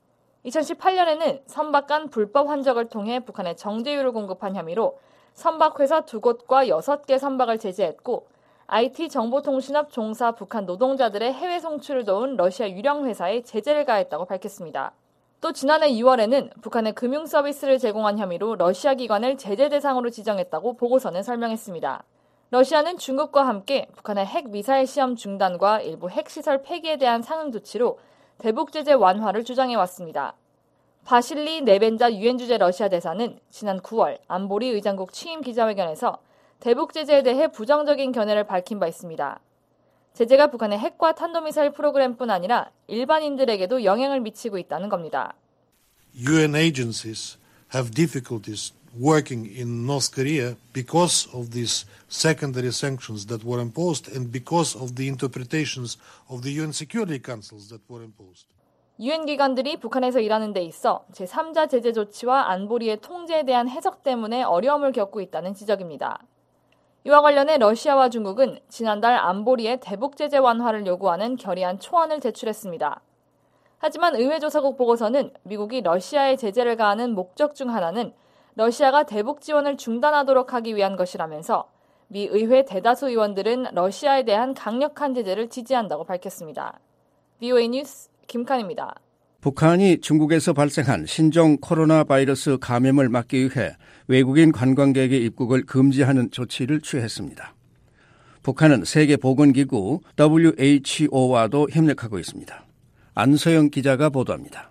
이천십팔 년에는 선박 간 불법 환적을 통해 북한에 정제유를 공급한 혐의로 선박회사 두 곳과 여섯 개 선박을 제재했고 아이티 정보통신업 종사 북한 노동자들의 해외 송출을 도운 러시아 유령 회사에 제재를 가했다고 밝혔습니다. 또 지난해 이월에는 북한의 금융 서비스를 제공한 혐의로 러시아 기관을 제재 대상으로 지정했다고 보고서는 설명했습니다. 러시아는 중국과 함께 북한의 핵 미사일 시험 중단과 일부 핵시설 폐기에 대한 상응 조치로 대북 제재 완화를 주장해왔습니다. 바실리 네벤자 유엔 주재 러시아 대사는 지난 구월 안보리 의장국 취임 기자회견에서 대북 제재에 대해 부정적인 견해를 밝힌 바 있습니다. 제재가 북한의 핵과 탄도미사일 프로그램뿐 아니라 일반인들에게도 영향을 미치고 있다는 겁니다. 유엔 agencies have difficulties working in North Korea because of these secondary sanctions that were imposed and because of the interpretations of the 유엔 Security Councils that were imposed. 유엔 기관들이 북한에서 일하는 데 있어 제삼자 제재 조치와 안보리의 통제에 대한 해석 때문에 어려움을 겪고 있다는 지적입니다. 이와 관련해 러시아와 중국은 지난달 안보리의 대북 제재 완화를 요구하는 결의안 초안을 제출했습니다. 하지만 의회조사국 보고서는 미국이 러시아에 제재를 가하는 목적 중 하나는 러시아가 대북 지원을 중단하도록 하기 위한 것이라면서 미 의회 대다수 의원들은 러시아에 대한 강력한 제재를 지지한다고 밝혔습니다. 브이오에이 뉴스 김칸입니다. 북한이 중국에서 발생한 신종 코로나 바이러스 감염을 막기 위해 외국인 관광객의 입국을 금지하는 조치를 취했습니다. 북한은 세계보건기구 더블유에이치오와도 협력하고 있습니다. 안서영 기자가 보도합니다.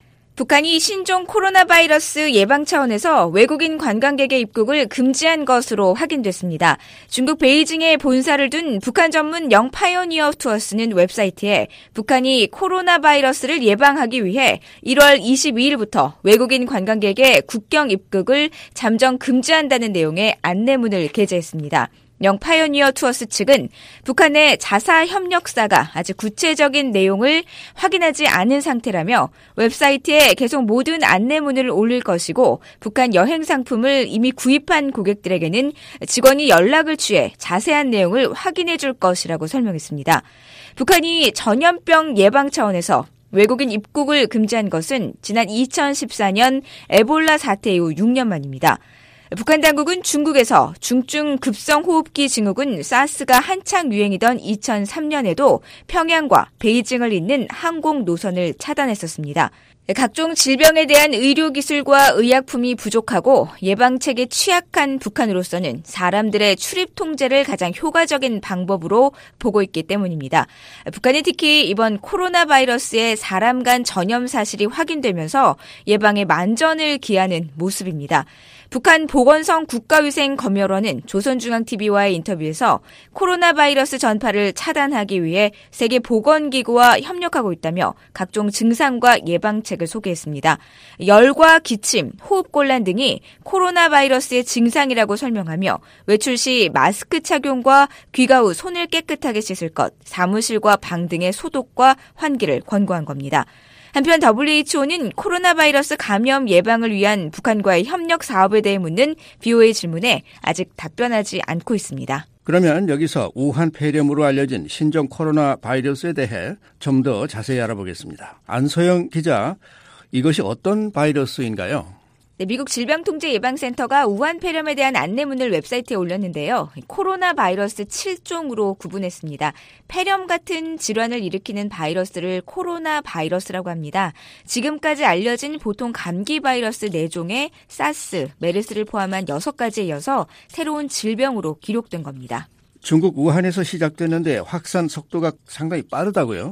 북한이 신종 코로나 바이러스 예방 차원에서 외국인 관광객의 입국을 금지한 것으로 확인됐습니다. 중국 베이징에 본사를 둔 북한 전문 영 파이오니어 투어스는 웹사이트에 북한이 코로나 바이러스를 예방하기 위해 일월 이십이일부터 외국인 관광객의 국경 입국을 잠정 금지한다는 내용의 안내문을 게재했습니다. 영 파이오니어 투어스 측은 북한의 자사 협력사가 아직 구체적인 내용을 확인하지 않은 상태라며 웹사이트에 계속 모든 안내문을 올릴 것이고 북한 여행 상품을 이미 구입한 고객들에게는 직원이 연락을 취해 자세한 내용을 확인해 줄 것이라고 설명했습니다. 북한이 전염병 예방 차원에서 외국인 입국을 금지한 것은 지난 이천십사년 에볼라 사태 이후 육 년 만입니다. 북한 당국은 중국에서 중증 급성호흡기 증후군 사스가 한창 유행이던 이천삼년에도 평양과 베이징을 잇는 항공 노선을 차단했었습니다. 각종 질병에 대한 의료기술과 의약품이 부족하고 예방책에 취약한 북한으로서는 사람들의 출입 통제를 가장 효과적인 방법으로 보고 있기 때문입니다. 북한이 특히 이번 코로나 바이러스의 사람 간 전염 사실이 확인되면서 예방에 만전을 기하는 모습입니다. 북한 보건성 국가위생검열원은 조선중앙티비와의 인터뷰에서 코로나 바이러스 전파를 차단하기 위해 세계보건기구와 협력하고 있다며 각종 증상과 예방책을 소개했습니다. 열과 기침, 호흡곤란 등이 코로나 바이러스의 증상이라고 설명하며 외출 시 마스크 착용과 귀가 후 손을 깨끗하게 씻을 것, 사무실과 방 등의 소독과 환기를 권고한 겁니다. 한편 더블유에이치오는 코로나 바이러스 감염 예방을 위한 북한과의 협력 사업에 대해 묻는 브이오에이 질문에 아직 답변하지 않고 있습니다. 그러면 여기서 우한 폐렴으로 알려진 신종 코로나 바이러스에 대해 좀 더 자세히 알아보겠습니다. 안서영 기자, 이것이 어떤 바이러스인가요? 네, 미국 질병통제예방센터가 우한 폐렴에 대한 안내문을 웹사이트에 올렸는데요. 코로나 바이러스 칠 종으로 구분했습니다. 폐렴 같은 질환을 일으키는 바이러스를 코로나 바이러스라고 합니다. 지금까지 알려진 보통 감기 바이러스 네 종에 사스, 메르스를 포함한 여섯 가지에 이어서 새로운 질병으로 기록된 겁니다. 중국 우한에서 시작됐는데 확산 속도가 상당히 빠르다고요?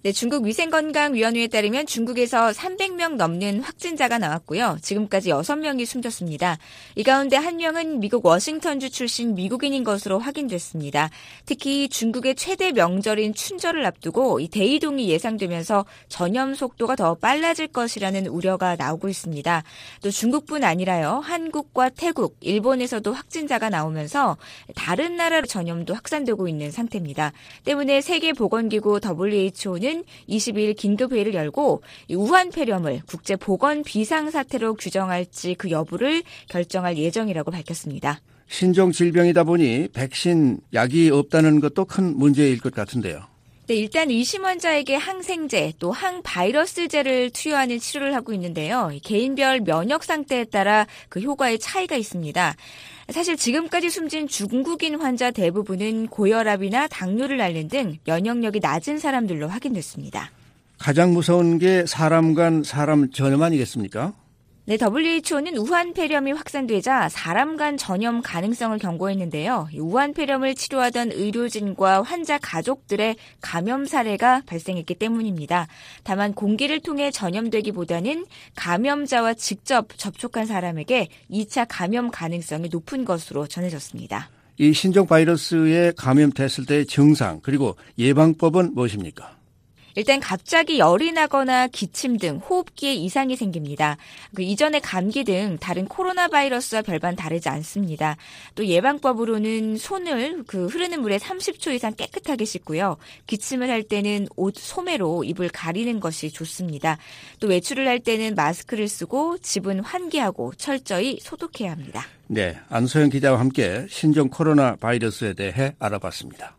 네, 중국 위생건강위원회에 따르면 중국에서 삼백 명 넘는 확진자가 나왔고요. 지금까지 여섯 명이 숨졌습니다. 이 가운데 한 명은 미국 워싱턴주 출신 미국인인 것으로 확인됐습니다. 특히 중국의 최대 명절인 춘절을 앞두고 이 대이동이 예상되면서 전염 속도가 더 빨라질 것이라는 우려가 나오고 있습니다. 또 중국뿐 아니라요. 한국과 태국, 일본에서도 확진자가 나오면서 다른 나라로 전염도 확산되고 있는 상태입니다. 때문에 세계보건기구 더블유에이치오는 이십일 긴급회의를 열고 우한 폐렴을 국제보건 비상사태로 규정할지 그 여부를 결정할 예정이라고 밝혔습니다. 신종 질병이다 보니 백신, 약이 없다는 것도 큰 문제일 것 같은데요. 네, 일단 의심 환자에게 항생제 또 항바이러스제를 투여하는 치료를 하고 있는데요. 개인별 면역 상태에 따라 그 효과의 차이가 있습니다. 사실 지금까지 숨진 중국인 환자 대부분은 고혈압이나 당뇨를 앓는 등 면역력이 낮은 사람들로 확인됐습니다. 가장 무서운 게 사람 간 사람 전염 아니겠습니까? 네, 더블유에이치오는 우한 폐렴이 확산되자 사람 간 전염 가능성을 경고했는데요. 우한 폐렴을 치료하던 의료진과 환자 가족들의 감염 사례가 발생했기 때문입니다. 다만 공기를 통해 전염되기보다는 감염자와 직접 접촉한 사람에게 이 차 감염 가능성이 높은 것으로 전해졌습니다. 이 신종 바이러스에 감염됐을 때의 증상 그리고 예방법은 무엇입니까? 일단 갑자기 열이 나거나 기침 등 호흡기에 이상이 생깁니다. 그 이전의 감기 등 다른 코로나 바이러스와 별반 다르지 않습니다. 또 예방법으로는 손을 그 흐르는 물에 삼십 초 이상 깨끗하게 씻고요. 기침을 할 때는 옷 소매로 입을 가리는 것이 좋습니다. 또 외출을 할 때는 마스크를 쓰고 집은 환기하고 철저히 소독해야 합니다. 네, 안소영 기자와 함께 신종 코로나 바이러스에 대해 알아봤습니다.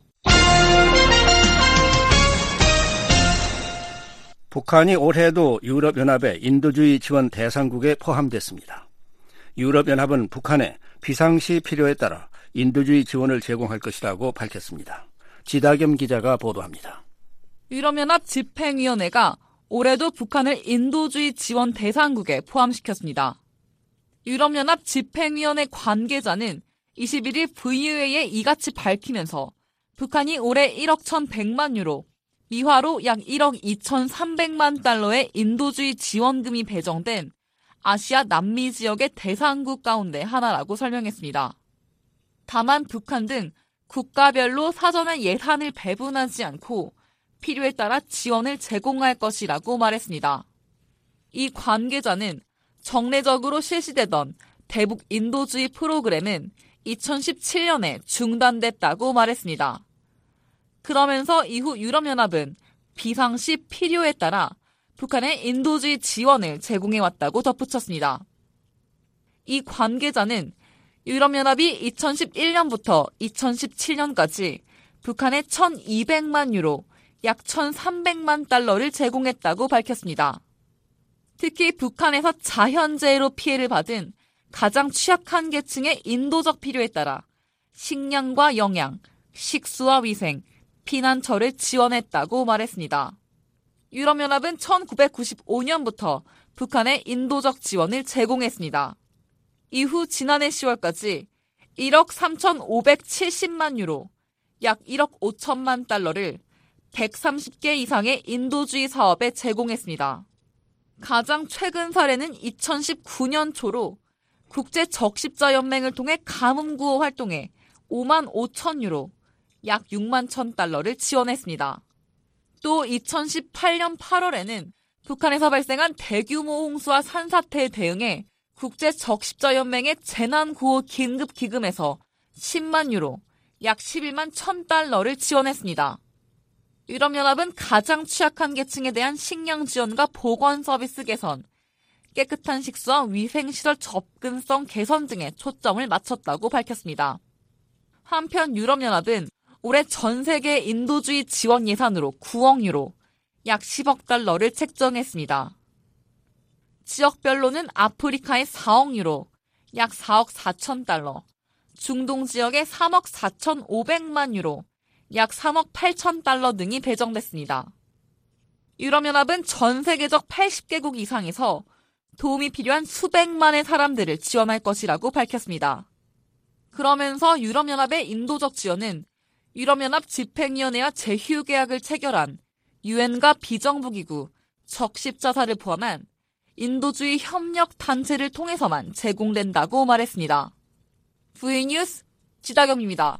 북한이 올해도 유럽연합의 인도주의 지원 대상국에 포함됐습니다. 유럽연합은 북한에 비상시 필요에 따라 인도주의 지원을 제공할 것이라고 밝혔습니다. 지다겸 기자가 보도합니다. 유럽연합 집행위원회가 올해도 북한을 인도주의 지원 대상국에 포함시켰습니다. 유럽연합 집행위원회 관계자는 이십일 일 브이오에이에 이같이 밝히면서 북한이 올해 일억 천백만 유로, 미화로 약 일억 이천삼백만 달러의 인도주의 지원금이 배정된 아시아 남미 지역의 대상국 가운데 하나라고 설명했습니다. 다만 북한 등 국가별로 사전에 예산을 배분하지 않고 필요에 따라 지원을 제공할 것이라고 말했습니다. 이 관계자는 정례적으로 실시되던 대북 인도주의 프로그램은 이천십칠 년에 중단됐다고 말했습니다. 그러면서 이후 유럽연합은 비상시 필요에 따라 북한의 인도주의 지원을 제공해왔다고 덧붙였습니다. 이 관계자는 유럽연합이 이천십일 년부터 이천십칠 년까지 북한에 천이백만 유로, 약 천삼백만 달러를 제공했다고 밝혔습니다. 특히 북한에서 자연재해로 피해를 받은 가장 취약한 계층의 인도적 필요에 따라 식량과 영양, 식수와 위생, 피난처를 지원했다고 말했습니다. 유럽연합은 천구백구십오 년부터 북한에 인도적 지원을 제공했습니다. 이후 지난해 시월까지 일억 삼천오백칠십만 유로, 약 일억 오천만 달러를 백삼십 개 이상의 인도주의 사업에 제공했습니다. 가장 최근 사례는 이천십구 년 초로 국제적십자연맹을 통해 가뭄구호 활동에 오만 오천 유로, 약 육만 천 달러를 지원했습니다. 또 이천십팔 년 팔월에는 북한에서 발생한 대규모 홍수와 산사태에 대응해 국제적십자연맹의 재난구호 긴급기금에서 십만 유로, 약 십일만 천 달러를 지원했습니다. 유럽연합은 가장 취약한 계층에 대한 식량 지원과 보건 서비스 개선, 깨끗한 식수와 위생시설 접근성 개선 등에 초점을 맞췄다고 밝혔습니다. 한편 유럽연합은 올해 전 세계 인도주의 지원 예산으로 구억 유로, 약 십억 달러를 책정했습니다. 지역별로는 아프리카에 사억 유로, 약 사억 사천 달러, 중동 지역에 삼억 사천오백만 유로, 약 삼억 팔천 달러 등이 배정됐습니다. 유럽연합은 전 세계적 팔십 개국 이상에서 도움이 필요한 수백만의 사람들을 지원할 것이라고 밝혔습니다. 그러면서 유럽연합의 인도적 지원은 유럽연합 집행위원회와 제휴계약을 체결한 유엔과 비정부기구, 적십자사를 포함한 인도주의 협력 단체를 통해서만 제공된다고 말했습니다. 브이오에이 뉴스 지다경입니다.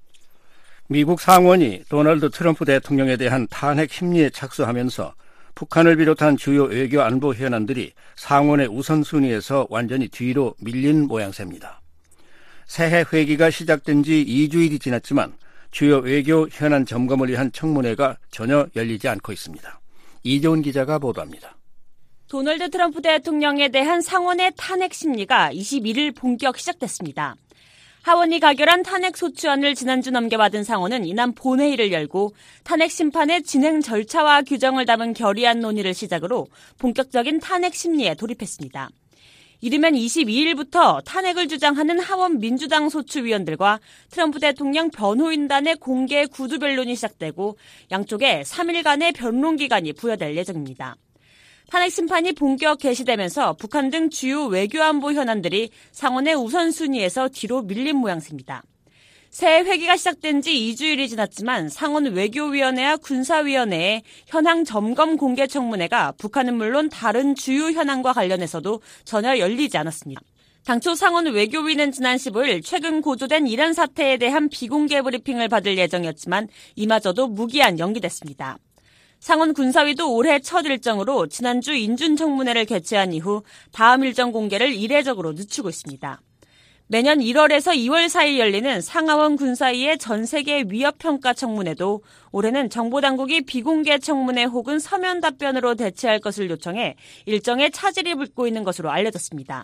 미국 상원이 도널드 트럼프 대통령에 대한 탄핵 심리에 착수하면서 북한을 비롯한 주요 외교 안보 현안들이 상원의 우선순위에서 완전히 뒤로 밀린 모양새입니다. 새해 회기가 시작된 지 이 주일이 지났지만 주요 외교 현안 점검을 위한 청문회가 전혀 열리지 않고 있습니다. 이재훈 기자가 보도합니다. 도널드 트럼프 대통령에 대한 상원의 탄핵 심리가 이십일일 본격 시작됐습니다. 하원이 가결한 탄핵 소추안을 지난주 넘겨받은 상원은 이날 본회의를 열고 탄핵 심판의 진행 절차와 규정을 담은 결의안 논의를 시작으로 본격적인 탄핵 심리에 돌입했습니다. 이르면 이십이일부터 탄핵을 주장하는 하원 민주당 소추위원들과 트럼프 대통령 변호인단의 공개 구두 변론이 시작되고 양쪽에 삼일간의 변론 기간이 부여될 예정입니다. 탄핵 심판이 본격 개시되면서 북한 등 주요 외교안보 현안들이 상원의 우선순위에서 뒤로 밀린 모양새입니다. 새해 회기가 시작된 지 이 주일이 지났지만 상원 외교위원회와 군사위원회의 현황 점검 공개 청문회가 북한은 물론 다른 주요 현안과 관련해서도 전혀 열리지 않았습니다. 당초 상원 외교위는 지난 십오일 최근 고조된 이란 사태에 대한 비공개 브리핑을 받을 예정이었지만 이마저도 무기한 연기됐습니다. 상원 군사위도 올해 첫 일정으로 지난주 인준청문회를 개최한 이후 다음 일정 공개를 이례적으로 늦추고 있습니다. 매년 일월에서 이월 사이 열리는 상하원 군사위의 전세계 위협평가 청문회도 올해는 정보당국이 비공개 청문회 혹은 서면 답변으로 대체할 것을 요청해 일정에 차질이 빚고 있는 것으로 알려졌습니다.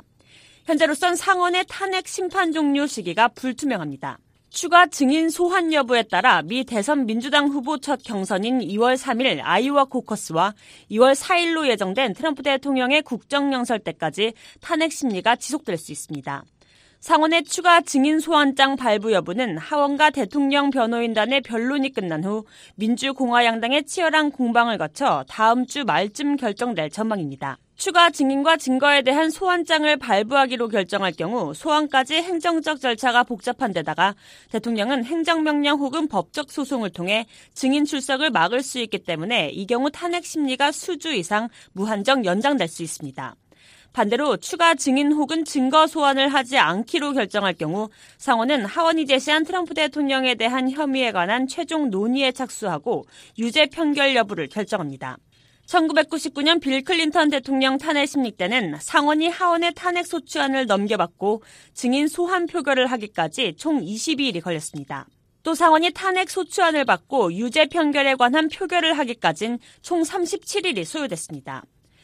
현재로선 상원의 탄핵 심판 종료 시기가 불투명합니다. 추가 증인 소환 여부에 따라 미 대선 민주당 후보 첫 경선인 이월 삼일 아이오와 코커스와 이월 사일로 예정된 트럼프 대통령의 국정연설 때까지 탄핵 심리가 지속될 수 있습니다. 상원의 추가 증인 소환장 발부 여부는 하원과 대통령 변호인단의 변론이 끝난 후 민주공화양당의 치열한 공방을 거쳐 다음 주 말쯤 결정될 전망입니다. 추가 증인과 증거에 대한 소환장을 발부하기로 결정할 경우 소환까지 행정적 절차가 복잡한 데다가 대통령은 행정명령 혹은 법적 소송을 통해 증인 출석을 막을 수 있기 때문에 이 경우 탄핵 심리가 수주 이상 무한정 연장될 수 있습니다. 반대로 추가 증인 혹은 증거 소환을 하지 않기로 결정할 경우 상원은 하원이 제시한 트럼프 대통령에 대한 혐의에 관한 최종 논의에 착수하고 유죄 판결 여부를 결정합니다. 천구백구십구년 빌 클린턴 대통령 탄핵 심리 때는 상원이 하원의 탄핵 소추안을 넘겨받고 증인 소환 표결을 하기까지 총 이십이일이 걸렸습니다. 또 상원이 탄핵 소추안을 받고 유죄 판결에 관한 표결을 하기까진 총 삼십칠일이 소요됐습니다.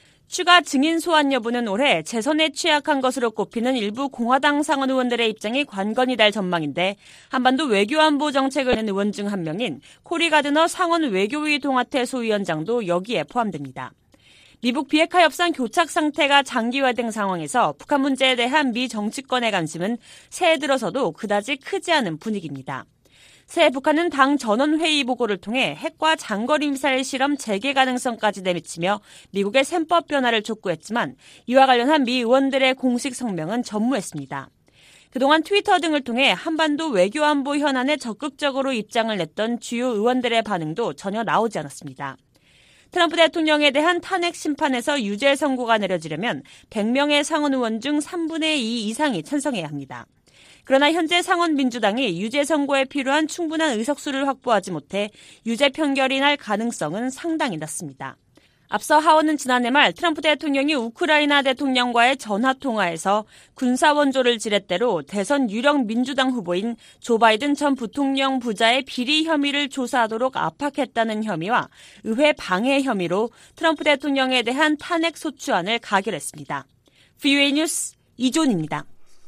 추가 증인 소환 여부는 올해 재선에 취약한 것으로 꼽히는 일부 공화당 상원 의원들의 입장이 관건이 될 전망인데 한반도 외교안보 정책을 낸 의원 중 한 명인 코리 가드너 상원 외교위 동아태 소위원장도 여기에 포함됩니다. 미북 비핵화 협상 교착 상태가 장기화된 상황에서 북한 문제에 대한 미 정치권의 관심은 새해 들어서도 그다지 크지 않은 분위기입니다. 새해 북한은 당 전원회의 보고를 통해 핵과 장거리 미사일 실험 재개 가능성까지 내미치며 미국의 셈법 변화를 촉구했지만 이와 관련한 미 의원들의 공식 성명은 전무했습니다. 그동안 트위터 등을 통해 한반도 외교안보 현안에 적극적으로 입장을 냈던 주요 의원들의 반응도 전혀 나오지 않았습니다. 트럼프 대통령에 대한 탄핵 심판에서 유죄 선고가 내려지려면 백 명의 상원 의원 중 삼분의 이 이상이 찬성해야 합니다. 그러나 현재 상원 민주당이 유죄 선고에 필요한 충분한 의석수를 확보하지 못해 유죄 판결이 날 가능성은 상당히 낮습니다. 앞서 하원은 지난해 말 트럼프 대통령이 우크라이나 대통령과의 전화통화에서 군사원조를 지렛대로 대선 유력 민주당 후보인 조 바이든 전 부통령 부자의 비리 혐의를 조사하도록 압박했다는 혐의와 의회 방해 혐의로 트럼프 대통령에 대한 탄핵 소추안을 가결했습니다. 브이오에이 뉴스 이존입니다.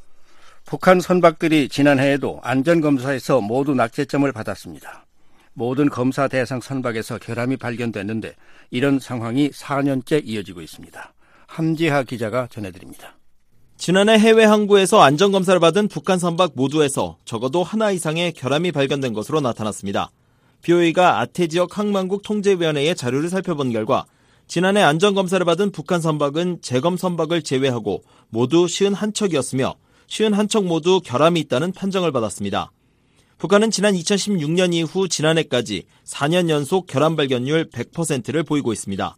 북한 선박들이 지난해에도 안전검사에서 모두 낙제점을 받았습니다. 모든 검사 대상 선박에서 결함이 발견됐는데 이런 상황이 사 년째 이어지고 있습니다. 함지하 기자가 전해드립니다. 지난해 해외 항구에서 안전검사를 받은 북한 선박 모두에서 적어도 하나 이상의 결함이 발견된 것으로 나타났습니다. 비오에이가 아태 지역 항만국 통제위원회의 자료를 살펴본 결과 지난해 안전검사를 받은 북한 선박은 재검 선박을 제외하고 모두 오십일 척이었으며 오십일 척 모두 결함이 있다는 판정을 받았습니다. 북한은 지난 이천십육 년 이후 지난해까지 사 년 연속 결함 발견율 백 퍼센트를 보이고 있습니다.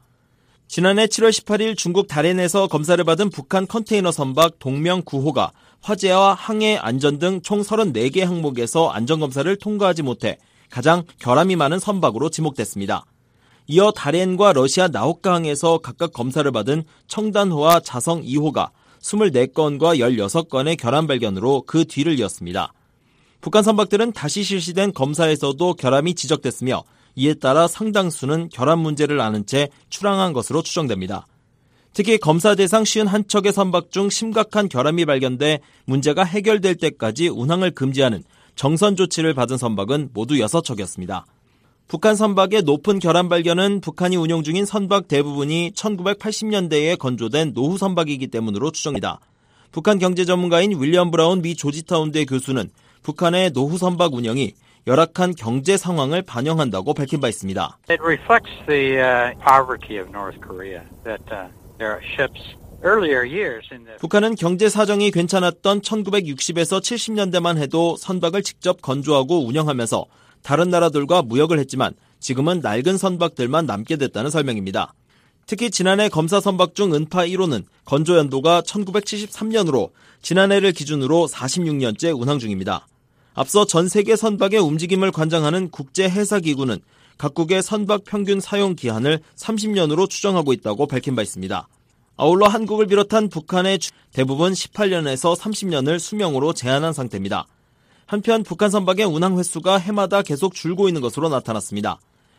지난해 칠월 십팔일 중국 다롄에서 검사를 받은 북한 컨테이너 선박 동명 구 호가 화재와 항해 안전 등 총 서른네 개 항목에서 안전검사를 통과하지 못해 가장 결함이 많은 선박으로 지목됐습니다. 이어 다롄과 러시아 나호카항에서 각각 검사를 받은 청단호와 자성 이 호가 이십사 건과 십육 건의 결함 발견으로 그 뒤를 이었습니다. 북한 선박들은 다시 실시된 검사에서도 결함이 지적됐으며 이에 따라 상당수는 결함 문제를 아는 채 출항한 것으로 추정됩니다. 특히 검사 대상 오십일 척의 선박 중 심각한 결함이 발견돼 문제가 해결될 때까지 운항을 금지하는 정선 조치를 받은 선박은 모두 여섯 척이었습니다. 북한 선박의 높은 결함 발견은 북한이 운용 중인 선박 대부분이 천구백팔십 년대에 건조된 노후 선박이기 때문으로 추정됩니다. 북한 경제 전문가인 윌리엄 브라운 미 조지타운대 교수는 북한의 노후 선박 운영이 열악한 경제 상황을 반영한다고 밝힌 바 있습니다. It reflects the uh, poverty of North Korea that uh, there are ships earlier years in the 북한은 경제 사정이 괜찮았던 천구백육십에서 칠십 년대만 해도 선박을 직접 건조하고 운영하면서 다른 나라들과 무역을 했지만 지금은 낡은 선박들만 남게 됐다는 설명입니다. 특히 지난해 검사 선박 중 은파 일 호는 건조 연도가 천구백칠십삼 년으로 지난해를 기준으로 사십육 년째 운항 중입니다. 앞서 전 세계 선박의 움직임을 관장하는 국제해사기구는 각국의 선박 평균 사용 기한을 삼십 년으로 추정하고 있다고 밝힌 바 있습니다. 아울러 한국을 비롯한 북한의 대부분 십팔 년에서 삼십 년을 수명으로 제한한 상태입니다. 한편 북한 선박의 운항 횟수가 해마다 계속 줄고 있는 것으로 나타났습니다.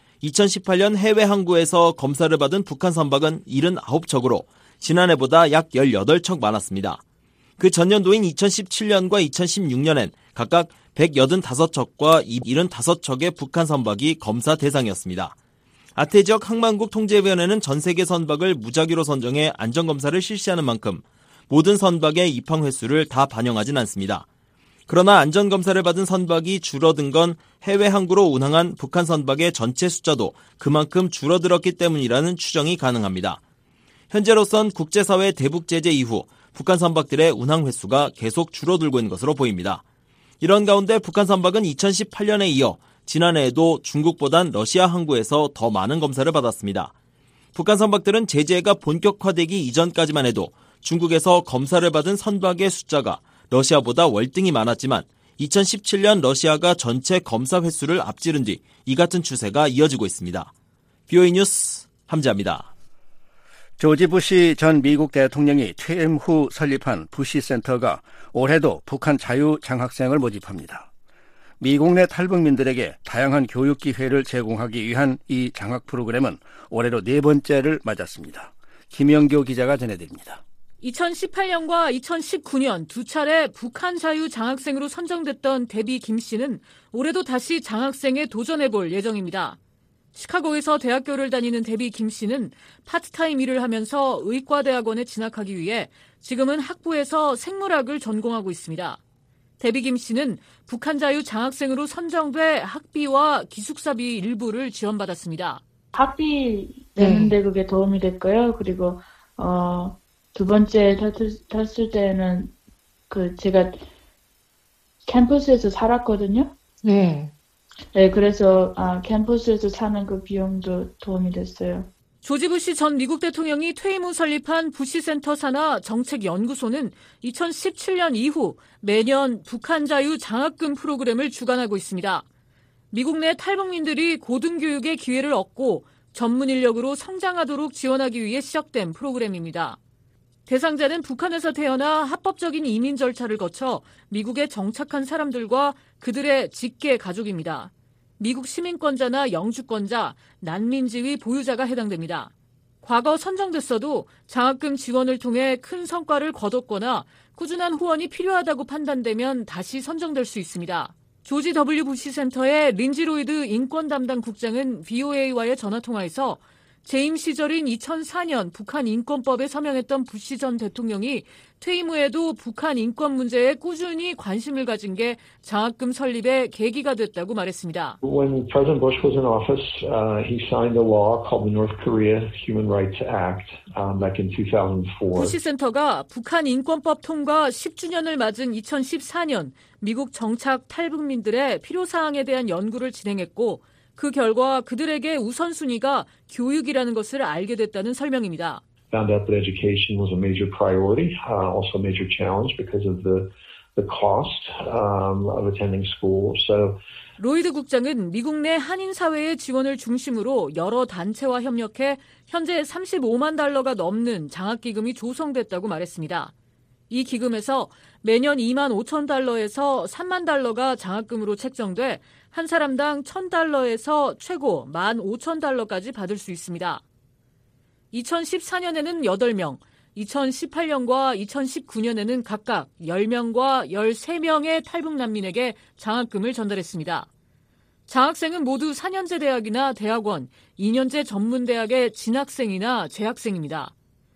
이천십팔 년 해외 항구에서 검사를 받은 북한 선박은 칠십구 척으로 지난해보다 약 십팔 척 많았습니다. 그 전년도인 이천십칠 년과 이천십육 년엔 각각 백팔십오 척과 칠십오 척의 북한 선박이 검사 대상이었습니다. 아태지역 항만국 통제위원회는 전 세계 선박을 무작위로 선정해 안전검사를 실시하는 만큼 모든 선박의 입항 횟수를 다 반영하진 않습니다. 그러나 안전검사를 받은 선박이 줄어든 건 해외 항구로 운항한 북한 선박의 전체 숫자도 그만큼 줄어들었기 때문이라는 추정이 가능합니다. 현재로선 국제사회 대북 제재 이후 북한 선박들의 운항 횟수가 계속 줄어들고 있는 것으로 보입니다. 이런 가운데 북한 선박은 이천십팔 년에 이어 지난해에도 중국보단 러시아 항구에서 더 많은 검사를 받았습니다. 북한 선박들은 제재가 본격화되기 이전까지만 해도 중국에서 검사를 받은 선박의 숫자가 러시아보다 월등히 많았지만 이천십칠 년 러시아가 전체 검사 횟수를 앞지른 뒤 이 같은 추세가 이어지고 있습니다. 비오이 뉴스 함지아입니다. 조지 부시 전 미국 대통령이 퇴임 후 설립한 부시 센터가 올해도 북한 자유 장학생을 모집합니다. 미국 내 탈북민들에게 다양한 교육 기회를 제공하기 위한 이 장학 프로그램은 올해로 네 번째를 맞았습니다. 김영교 기자가 전해드립니다. 이천십팔 년과 이천십구 년 두 차례 북한 자유 장학생으로 선정됐던 데비 김 씨는 올해도 다시 장학생에 도전해볼 예정입니다. 시카고에서 대학교를 다니는 데비 김 씨는 파트타임 일을 하면서 의과대학원에 진학하기 위해 지금은 학부에서 생물학을 전공하고 있습니다. 데비 김 씨는 북한 자유 장학생으로 선정돼 학비와 기숙사비 일부를 지원받았습니다. 학비 내는데 네. 그게 도움이 됐고요. 그리고 어, 두 번째 탔을, 탔을 때는 그 제가 캠퍼스에서 살았거든요. 네. 네, 그래서 아, 캠퍼스에서 사는 그 비용도 도움이 됐어요. 조지 부시 전 미국 대통령이 퇴임 후 설립한 부시 센터 산하 정책연구소는 이천십칠 년 이후 매년 북한 자유 장학금 프로그램을 주관하고 있습니다. 미국 내 탈북민들이 고등교육의 기회를 얻고 전문 인력으로 성장하도록 지원하기 위해 시작된 프로그램입니다. 대상자는 북한에서 태어나 합법적인 이민 절차를 거쳐 미국에 정착한 사람들과 그들의 직계 가족입니다. 미국 시민권자나 영주권자, 난민지위 보유자가 해당됩니다. 과거 선정됐어도 장학금 지원을 통해 큰 성과를 거뒀거나 꾸준한 후원이 필요하다고 판단되면 다시 선정될 수 있습니다. 조지 더블유 부시 센터의 린지 로이드 인권 담당 국장은 브이오에이와의 전화통화에서 재임 시절인 이천사 년 북한 인권법에 서명했던 부시 전 대통령이 퇴임 후에도 북한 인권 문제에 꾸준히 관심을 가진 게 장학금 설립의 계기가 됐다고 말했습니다. When President Bush was in office, uh, he signed a law called the North Korea Human Rights Act um, back in two thousand four. 부시 센터가 북한 인권법 통과 십 주년을 맞은 이천십사 년 미국 정착 탈북민들의 필요사항에 대한 연구를 진행했고 그 결과 그들에게 우선순위가 교육이라는 것을 알게 됐다는 설명입니다. Found out that education was a major priority, uh, also a major challenge because of the the cost um, of attending school. So 로이드 국장은 미국 내 한인 사회의 지원을 중심으로 여러 단체와 협력해 현재 삼십오만 달러가 넘는 장학기금이 조성됐다고 말했습니다. 이 기금에서 매년 이만 오천 달러에서 삼만 달러가 장학금으로 책정돼 한 사람당 천 달러에서 최고 만 오천 달러까지 받을 수 있습니다. 이천십사 년에는 여덟 명, 이천십팔 년과 이천십구 년에는 각각 열 명과 열세 명의 탈북 난민에게 장학금을 전달했습니다. 장학생은 모두 사 년제 대학이나 대학원, 이 년제 전문대학의 진학생이나 재학생입니다.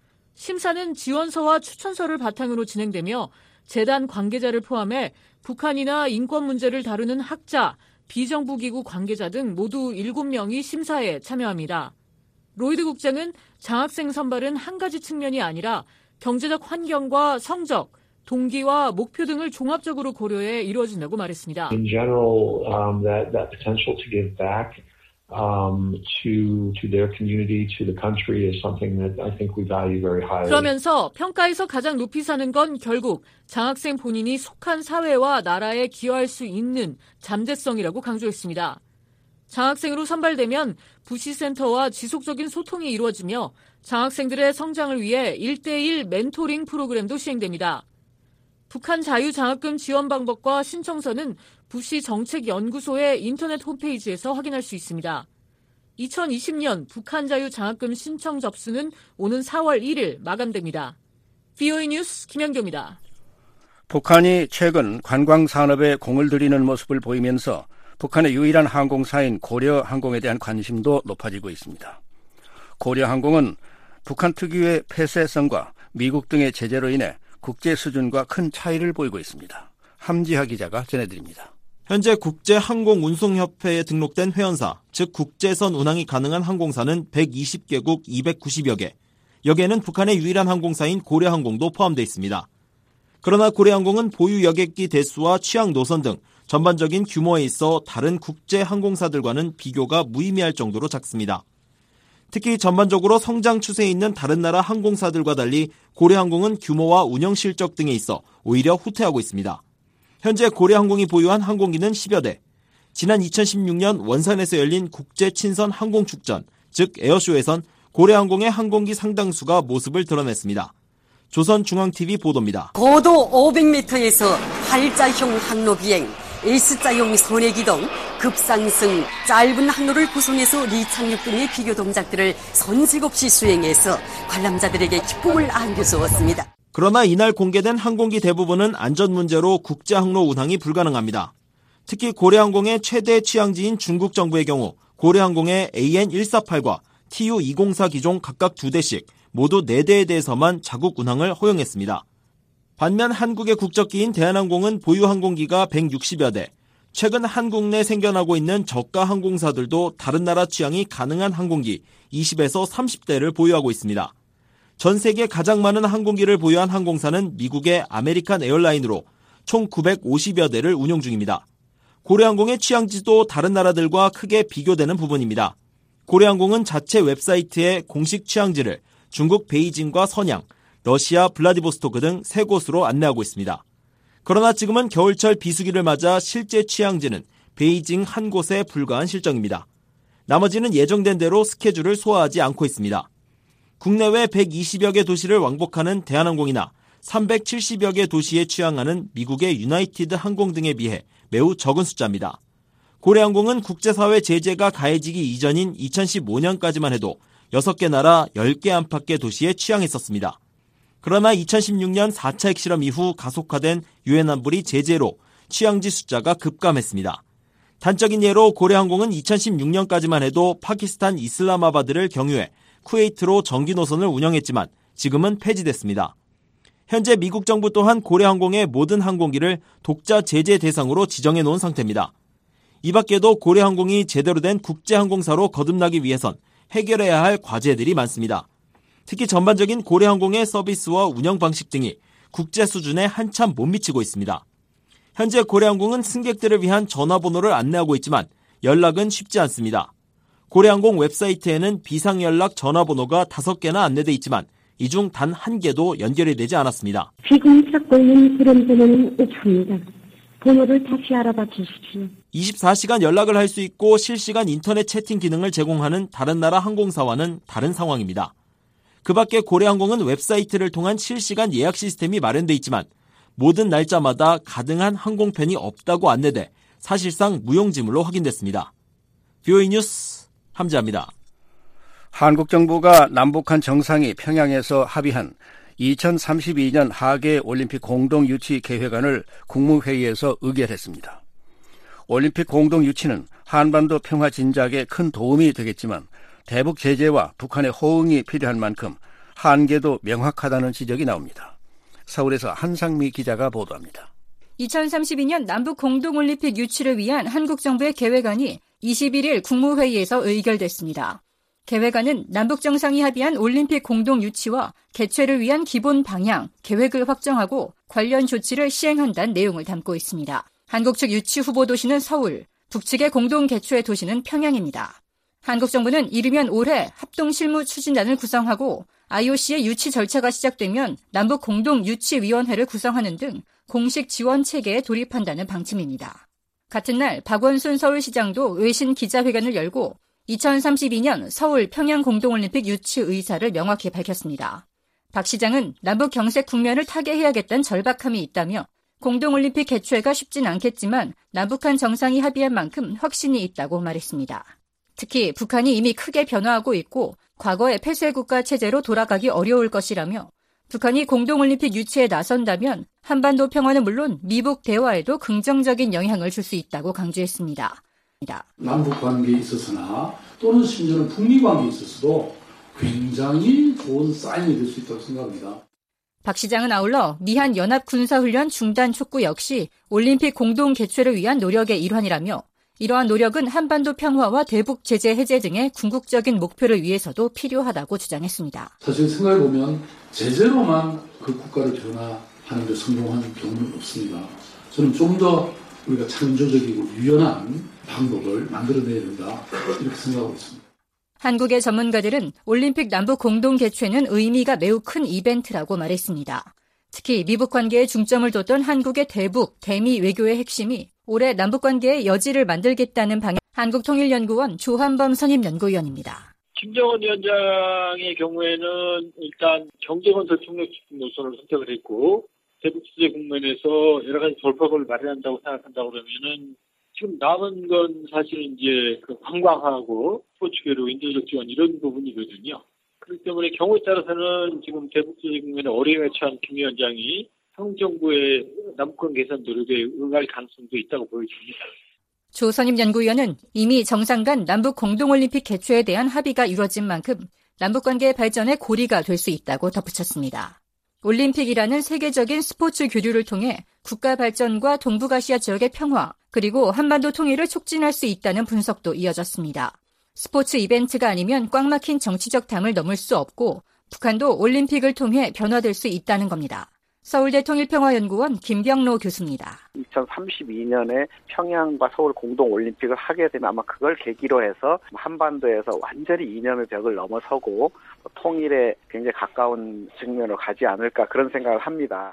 심사는 지원서와 추천서를 바탕으로 진행되며 재단 관계자를 포함해 북한이나 인권 문제를 다루는 학자, 비정부기구 관계자 등 모두 일곱 명이 심사에 참여합니다. 로이드 국장은 장학생 선발은 한 가지 측면이 아니라 경제적 환경과 성적, 동기와 목표 등을 종합적으로 고려해 이루어진다고 말했습니다. In general, um, that that potential to give back um, to to their community, to the country, is something that I think we value very highly. 그러면서 평가에서 가장 높이 사는 건 결국 장학생 본인이 속한 사회와 나라에 기여할 수 있는 잠재성이라고 강조했습니다. 장학생으로 선발되면 부시센터와 지속적인 소통이 이루어지며 장학생들의 성장을 위해 일 대일 멘토링 프로그램도 시행됩니다. 북한 자유장학금 지원 방법과 신청서는 부시 정책연구소의 인터넷 홈페이지에서 확인할 수 있습니다. 이천이십 년 북한 자유장학금 신청 접수는 오는 사월 일일 마감됩니다. 브이오에이 뉴스 김현교입니다. 북한이 최근 관광산업에 공을 들이는 모습을 보이면서 북한의 유일한 항공사인 고려항공에 대한 관심도 높아지고 있습니다. 고려항공은 북한 특유의 폐쇄성과 미국 등의 제재로 인해 국제 수준과 큰 차이를 보이고 있습니다. 함지하 기자가 전해드립니다. 현재 국제항공운송협회에 등록된 회원사, 즉 국제선 운항이 가능한 항공사는 백이십 개국 이백구십여 개. 여기에는 북한의 유일한 항공사인 고려항공도 포함되어 있습니다. 그러나 고려항공은 보유 여객기 대수와 취항 노선 등 전반적인 규모에 있어 다른 국제 항공사들과는 비교가 무의미할 정도로 작습니다. 특히 전반적으로 성장 추세에 있는 다른 나라 항공사들과 달리 고려항공은 규모와 운영 실적 등에 있어 오히려 후퇴하고 있습니다. 현재 고려항공이 보유한 항공기는 십여 대. 지난 이천십육 년 원산에서 열린 국제 친선 항공축전, 즉 에어쇼에선 고려항공의 항공기 상당수가 모습을 드러냈습니다. 조선중앙티비 보도입니다. 고도 오백 미터에서 활자형 항로 비행, S자형 선해기동, 급상승, 짧은 항로를 구성해서 리착륙 등의 비교 동작들을 손색 없이 수행해서 관람자들에게 기쁨을 안겨주었습니다. 그러나 이날 공개된 항공기 대부분은 안전 문제로 국제 항로 운항이 불가능합니다. 특히 고려항공의 최대 취항지인 중국 정부의 경우 고려항공의 에이엔 백사십팔과 티유 이공사 기종 각각 두 대씩 모두 네 대에 대해서만 자국 운항을 허용했습니다. 반면 한국의 국적기인 대한항공은 보유 항공기가 백육십여 대, 최근 한국 내 생겨나고 있는 저가 항공사들도 다른 나라 취항이 가능한 항공기 이십에서 삼십 대를 보유하고 있습니다. 전 세계 가장 많은 항공기를 보유한 항공사는 미국의 아메리칸 에어라인으로 총 구백오십여 대를 운용 중입니다. 고려항공의 취항지도 다른 나라들과 크게 비교되는 부분입니다. 고려항공은 자체 웹사이트에 공식 취항지를 중국 베이징과 선양, 러시아 블라디보스토크 등 세 곳으로 안내하고 있습니다. 그러나 지금은 겨울철 비수기를 맞아 실제 취항지는 베이징 한 곳에 불과한 실정입니다. 나머지는 예정된 대로 스케줄을 소화하지 않고 있습니다. 국내외 백이십여 개 도시를 왕복하는 대한항공이나 삼백칠십여 개 도시에 취항하는 미국의 유나이티드 항공 등에 비해 매우 적은 숫자입니다. 고려항공은 국제사회 제재가 가해지기 이전인 이천십오 년까지만 해도 여섯 개 나라 열 개 안팎의 도시에 취항했었습니다. 그러나 이천십육 년 사 차 핵실험 이후 가속화된 유엔 안보리 제재로 취항지 숫자가 급감했습니다. 단적인 예로 고려항공은 이천십육 년까지만 해도 파키스탄 이슬라마바드를 경유해 쿠웨이트로 정기 노선을 운영했지만 지금은 폐지됐습니다. 현재 미국 정부 또한 고래항공의 모든 항공기를 독자 제재 대상으로 지정해 놓은 상태입니다. 이 밖에도 고래항공이 제대로 된 국제항공사로 거듭나기 위해선 해결해야 할 과제들이 많습니다. 특히 전반적인 고래항공의 서비스와 운영 방식 등이 국제 수준에 한참 못 미치고 있습니다. 현재 고래항공은 승객들을 위한 전화번호를 안내하고 있지만 연락은 쉽지 않습니다. 고래항공 웹사이트에는 비상연락 전화번호가 다섯 개나 안내돼 있지만 이 중 단 한 개도 연결이 되지 않았습니다. 지금 찾고 있는 그런 번호는 없습니다. 번호를 다시 알아봐 주십시오. 이십사 시간 연락을 할 수 있고 실시간 인터넷 채팅 기능을 제공하는 다른 나라 항공사와는 다른 상황입니다. 그 밖에 고래항공은 웹사이트를 통한 실시간 예약 시스템이 마련돼 있지만 모든 날짜마다 가능한 항공편이 없다고 안내돼 사실상 무용지물로 확인됐습니다. 비오이 뉴스 함지아입니다. 한국 정부가 남북한 정상이 평양에서 합의한 이천삼십이 년 하계 올림픽 공동 유치 계획안을 국무회의에서 의결했습니다. 올림픽 공동 유치는 한반도 평화 진작에 큰 도움이 되겠지만 대북 제재와 북한의 호응이 필요한 만큼 한계도 명확하다는 지적이 나옵니다. 서울에서 한상미 기자가 보도합니다. 이천삼십이 년 남북 공동올림픽 유치를 위한 한국 정부의 계획안이 이십일 일 국무회의에서 의결됐습니다. 계획안은 남북 정상이 합의한 올림픽 공동 유치와 개최를 위한 기본 방향, 계획을 확정하고 관련 조치를 시행한다는 내용을 담고 있습니다. 한국 측 유치 후보 도시는 서울, 북측의 공동 개최 도시는 평양입니다. 한국 정부는 이르면 올해 합동실무 추진단을 구성하고 아이오씨의 유치 절차가 시작되면 남북 공동 유치위원회를 구성하는 등 공식 지원 체계에 돌입한다는 방침입니다. 같은 날 박원순 서울시장도 외신 기자회견을 열고 이천삼십이 년 서울 평양 공동올림픽 유치 의사를 명확히 밝혔습니다. 박 시장은 남북 경색 국면을 타개해야겠다는 절박함이 있다며 공동올림픽 개최가 쉽진 않겠지만 남북한 정상이 합의한 만큼 확신이 있다고 말했습니다. 특히 북한이 이미 크게 변화하고 있고 과거의 폐쇄국가 체제로 돌아가기 어려울 것이라며 북한이 공동올림픽 유치에 나선다면 한반도 평화는 물론 미북 대화에도 긍정적인 영향을 줄 수 있다고 강조했습니다. 남북 관계에 있어서나 또는 심지어는 북미 관계에 있어서도 굉장히 좋은 사인이 될 수 있다고 생각합니다. 박 시장은 아울러 미한 연합 군사훈련 중단 촉구 역시 올림픽 공동 개최를 위한 노력의 일환이라며 이러한 노력은 한반도 평화와 대북 제재 해제 등의 궁극적인 목표를 위해서도 필요하다고 주장했습니다. 사실 생각해보면 제재로만 그 국가를 변화하는 데 성공한 경우는 없습니다. 저는 좀 더 우리가 창조적이고 유연한 방법을 만들어내야 된다 이렇게 생각하고 있습니다. 한국의 전문가들은 올림픽 남북 공동 개최는 의미가 매우 큰 이벤트라고 말했습니다. 특히 미북 관계에 중점을 뒀던 한국의 대북, 대미 외교의 핵심이 올해 남북 관계의 여지를 만들겠다는 방향. 한국통일연구원 조한범 선임연구위원입니다. 김정은 위원장의 경우에는 일단 경제건설 총력집 노선을 선택을 했고 대북 제재 국면에서 여러 가지 돌파구를 마련한다고 생각한다고 그러면은 지금 남은 건 사실은 이제 그 관광하고 스포츠 교류, 인도적 지원 이런 부분이거든요. 그렇기 때문에 경우에 따라서는 지금 대북 제재 국면에 어려움에 처한 김 위원장이 한국 정부의 남북한 개선 노력에 응할 가능성도 있다고 보여집니다. 조 선임 연구위원은 이미 정상 간 남북 공동올림픽 개최에 대한 합의가 이루어진 만큼 남북관계의 발전에 고리가 될 수 있다고 덧붙였습니다. 올림픽이라는 세계적인 스포츠 교류를 통해 국가 발전과 동북아시아 지역의 평화 그리고 한반도 통일을 촉진할 수 있다는 분석도 이어졌습니다. 스포츠 이벤트가 아니면 꽉 막힌 정치적 담을 넘을 수 없고 북한도 올림픽을 통해 변화될 수 있다는 겁니다. 서울대 통일평화연구원 김병로 교수입니다. 이천삼십이 년에 평양과 서울 공동올림픽을 하게 되면 아마 그걸 계기로 해서 한반도에서 완전히 이념의 벽을 넘어서고 통일에 굉장히 가까운 측면으로 가지 않을까 그런 생각을 합니다.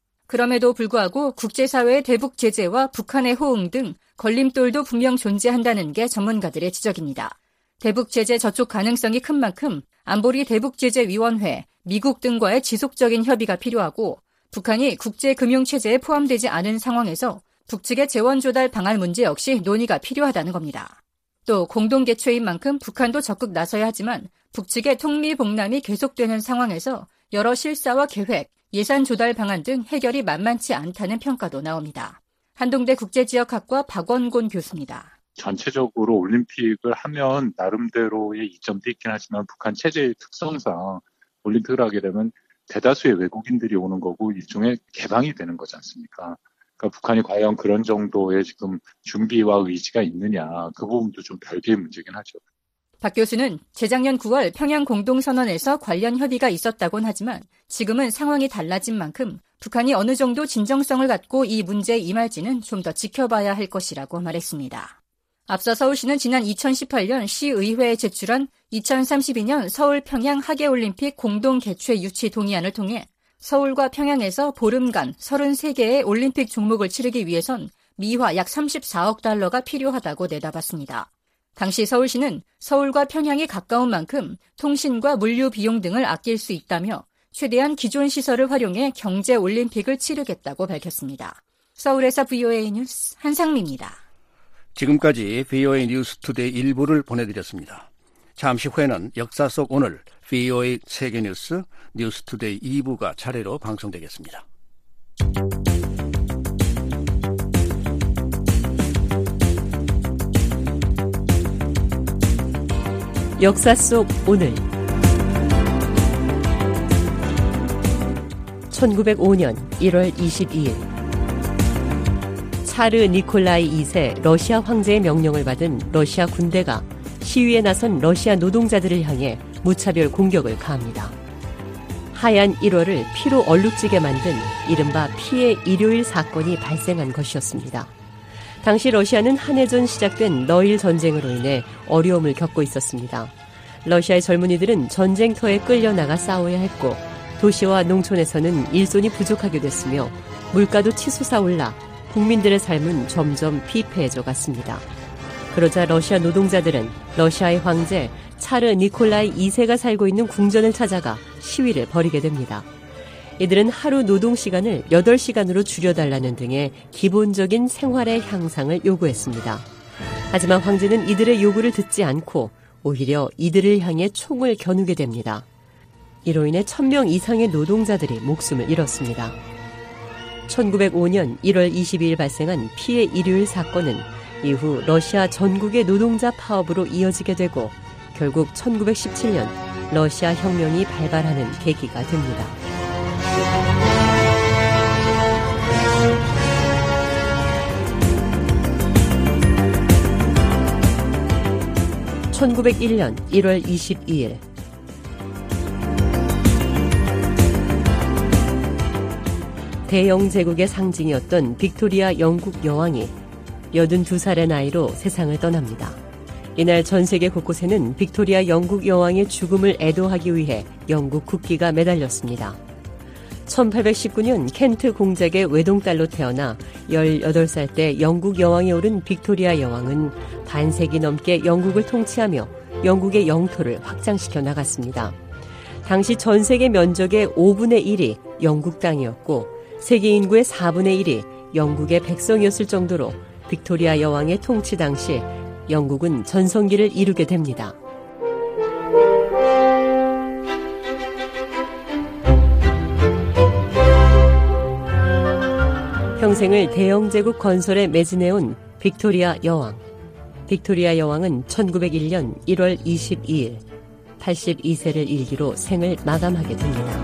그럼에도 불구하고 국제사회의 대북 제재와 북한의 호응 등 걸림돌도 분명 존재한다는 게 전문가들의 지적입니다. 대북 제재 저촉 가능성이 큰 만큼 안보리 대북제재위원회, 미국 등과의 지속적인 협의가 필요하고 북한이 국제금융체제에 포함되지 않은 상황에서 북측의 재원 조달 방안 문제 역시 논의가 필요하다는 겁니다. 또 공동 개최인 만큼 북한도 적극 나서야 하지만 북측의 통미봉남이 계속되는 상황에서 여러 실사와 계획, 예산 조달 방안 등 해결이 만만치 않다는 평가도 나옵니다. 한동대 국제지역학과 박원곤 교수입니다. 전체적으로 올림픽을 하면 나름대로의 이점도 있긴 하지만 북한 체제의 특성상 올림픽을 하게 되면 대다수의 외국인들이 오는 거고 일종의 개방이 되는 거지 않습니까? 그러니까 북한이 과연 그런 정도의 지금 준비와 의지가 있느냐, 그 부분도 좀 별개의 문제긴 하죠. 박 교수는 재작년 구월 평양 공동선언에서 관련 협의가 있었다곤 하지만 지금은 상황이 달라진 만큼 북한이 어느 정도 진정성을 갖고 이 문제에 임할지는 좀 더 지켜봐야 할 것이라고 말했습니다. 앞서 서울시는 지난 이천십팔 년 시의회에 제출한 이천삼십이 년 서울 평양 하계올림픽 공동 개최 유치 동의안을 통해 서울과 평양에서 보름간 서른세 개의 올림픽 종목을 치르기 위해선 미화 약 삼십사억 달러가 필요하다고 내다봤습니다. 당시 서울시는 서울과 평양이 가까운 만큼 통신과 물류 비용 등을 아낄 수 있다며 최대한 기존 시설을 활용해 경제올림픽을 치르겠다고 밝혔습니다. 서울에서 브이오에이 뉴스 한상미입니다. 지금까지 브이오에이 뉴스투데이 일부를 보내드렸습니다. 잠시 후에는 역사 속 오늘 브이오에이 세계뉴스 뉴스투데이 이 부가 차례로 방송되겠습니다. 역사 속 오늘 천구백오 년 일월 이십이일 차르 니콜라이 이 세 러시아 황제의 명령을 받은 러시아 군대가 시위에 나선 러시아 노동자들을 향해 무차별 공격을 가합니다. 하얀 일월을 피로 얼룩지게 만든 이른바 피해 일요일 사건이 발생한 것이었습니다. 당시 러시아는 한 해 전 시작된 너일 전쟁으로 인해 어려움을 겪고 있었습니다. 러시아의 젊은이들은 전쟁터에 끌려나가 싸워야 했고 도시와 농촌에서는 일손이 부족하게 됐으며 물가도 치솟아 올라 국민들의 삶은 점점 피폐해져 갔습니다. 그러자 러시아 노동자들은 러시아의 황제 차르 니콜라이 이 세가 살고 있는 궁전을 찾아가 시위를 벌이게 됩니다. 이들은 하루 노동 시간을 여덟 시간으로 줄여달라는 등의 기본적인 생활의 향상을 요구했습니다. 하지만 황제는 이들의 요구를 듣지 않고 오히려 이들을 향해 총을 겨누게 됩니다. 이로 인해 천 명 이상의 노동자들이 목숨을 잃었습니다. 천구백오 년 일월 이십이일 발생한 피해 일요일 사건은 이후 러시아 전국의 노동자 파업으로 이어지게 되고 결국 천구백십칠 년 러시아 혁명이 발발하는 계기가 됩니다. 천구백일 년 일월 이십이일 대영 제국의 상징이었던 빅토리아 영국 여왕이 여든두 살의 나이로 세상을 떠납니다. 이날 전 세계 곳곳에는 빅토리아 영국 여왕의 죽음을 애도하기 위해 영국 국기가 매달렸습니다. 천팔백십구 년 켄트 공작의 외동딸로 태어나 열여덟 살 때 영국 여왕에 오른 빅토리아 여왕은 반세기 넘게 영국을 통치하며 영국의 영토를 확장시켜 나갔습니다. 당시 전 세계 면적의 오분의 일이 영국 땅이었고 세계 인구의 사분의 일이 영국의 백성이었을 정도로 빅토리아 여왕의 통치 당시 영국은 전성기를 이루게 됩니다. 평생을 대영제국 건설에 매진해온 빅토리아 여왕. 빅토리아 여왕은 천구백일 년 일월 이십이일 팔십이 세를 일기로 생을 마감하게 됩니다.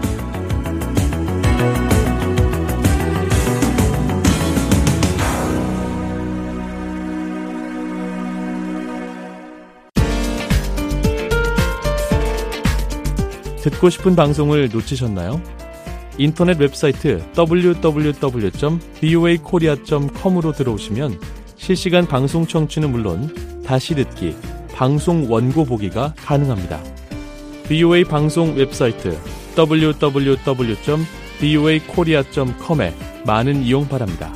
듣고 싶은 방송을 놓치셨나요? 인터넷 웹사이트 더블유 더블유 더블유 점 브이오에이 코리아 점 컴으로 들어오시면 실시간 방송 청취는 물론 다시 듣기, 방송 원고 보기가 가능합니다. 브이오에이 방송 웹사이트 더블유 더블유 더블유 점 브이오에이 코리아 점 컴에 많은 이용 바랍니다.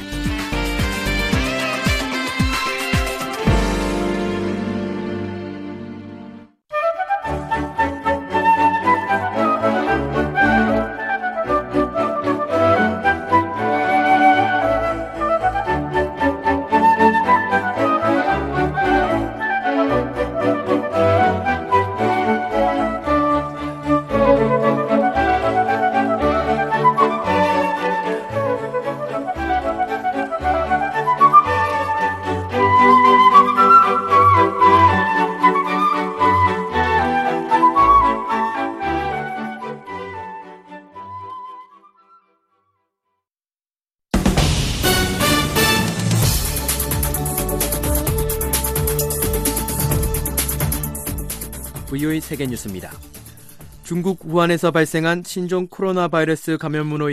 브이오에이 세계뉴스입니다. 중국 우한에서 발생한 신종 코로나 바이러스 감염으로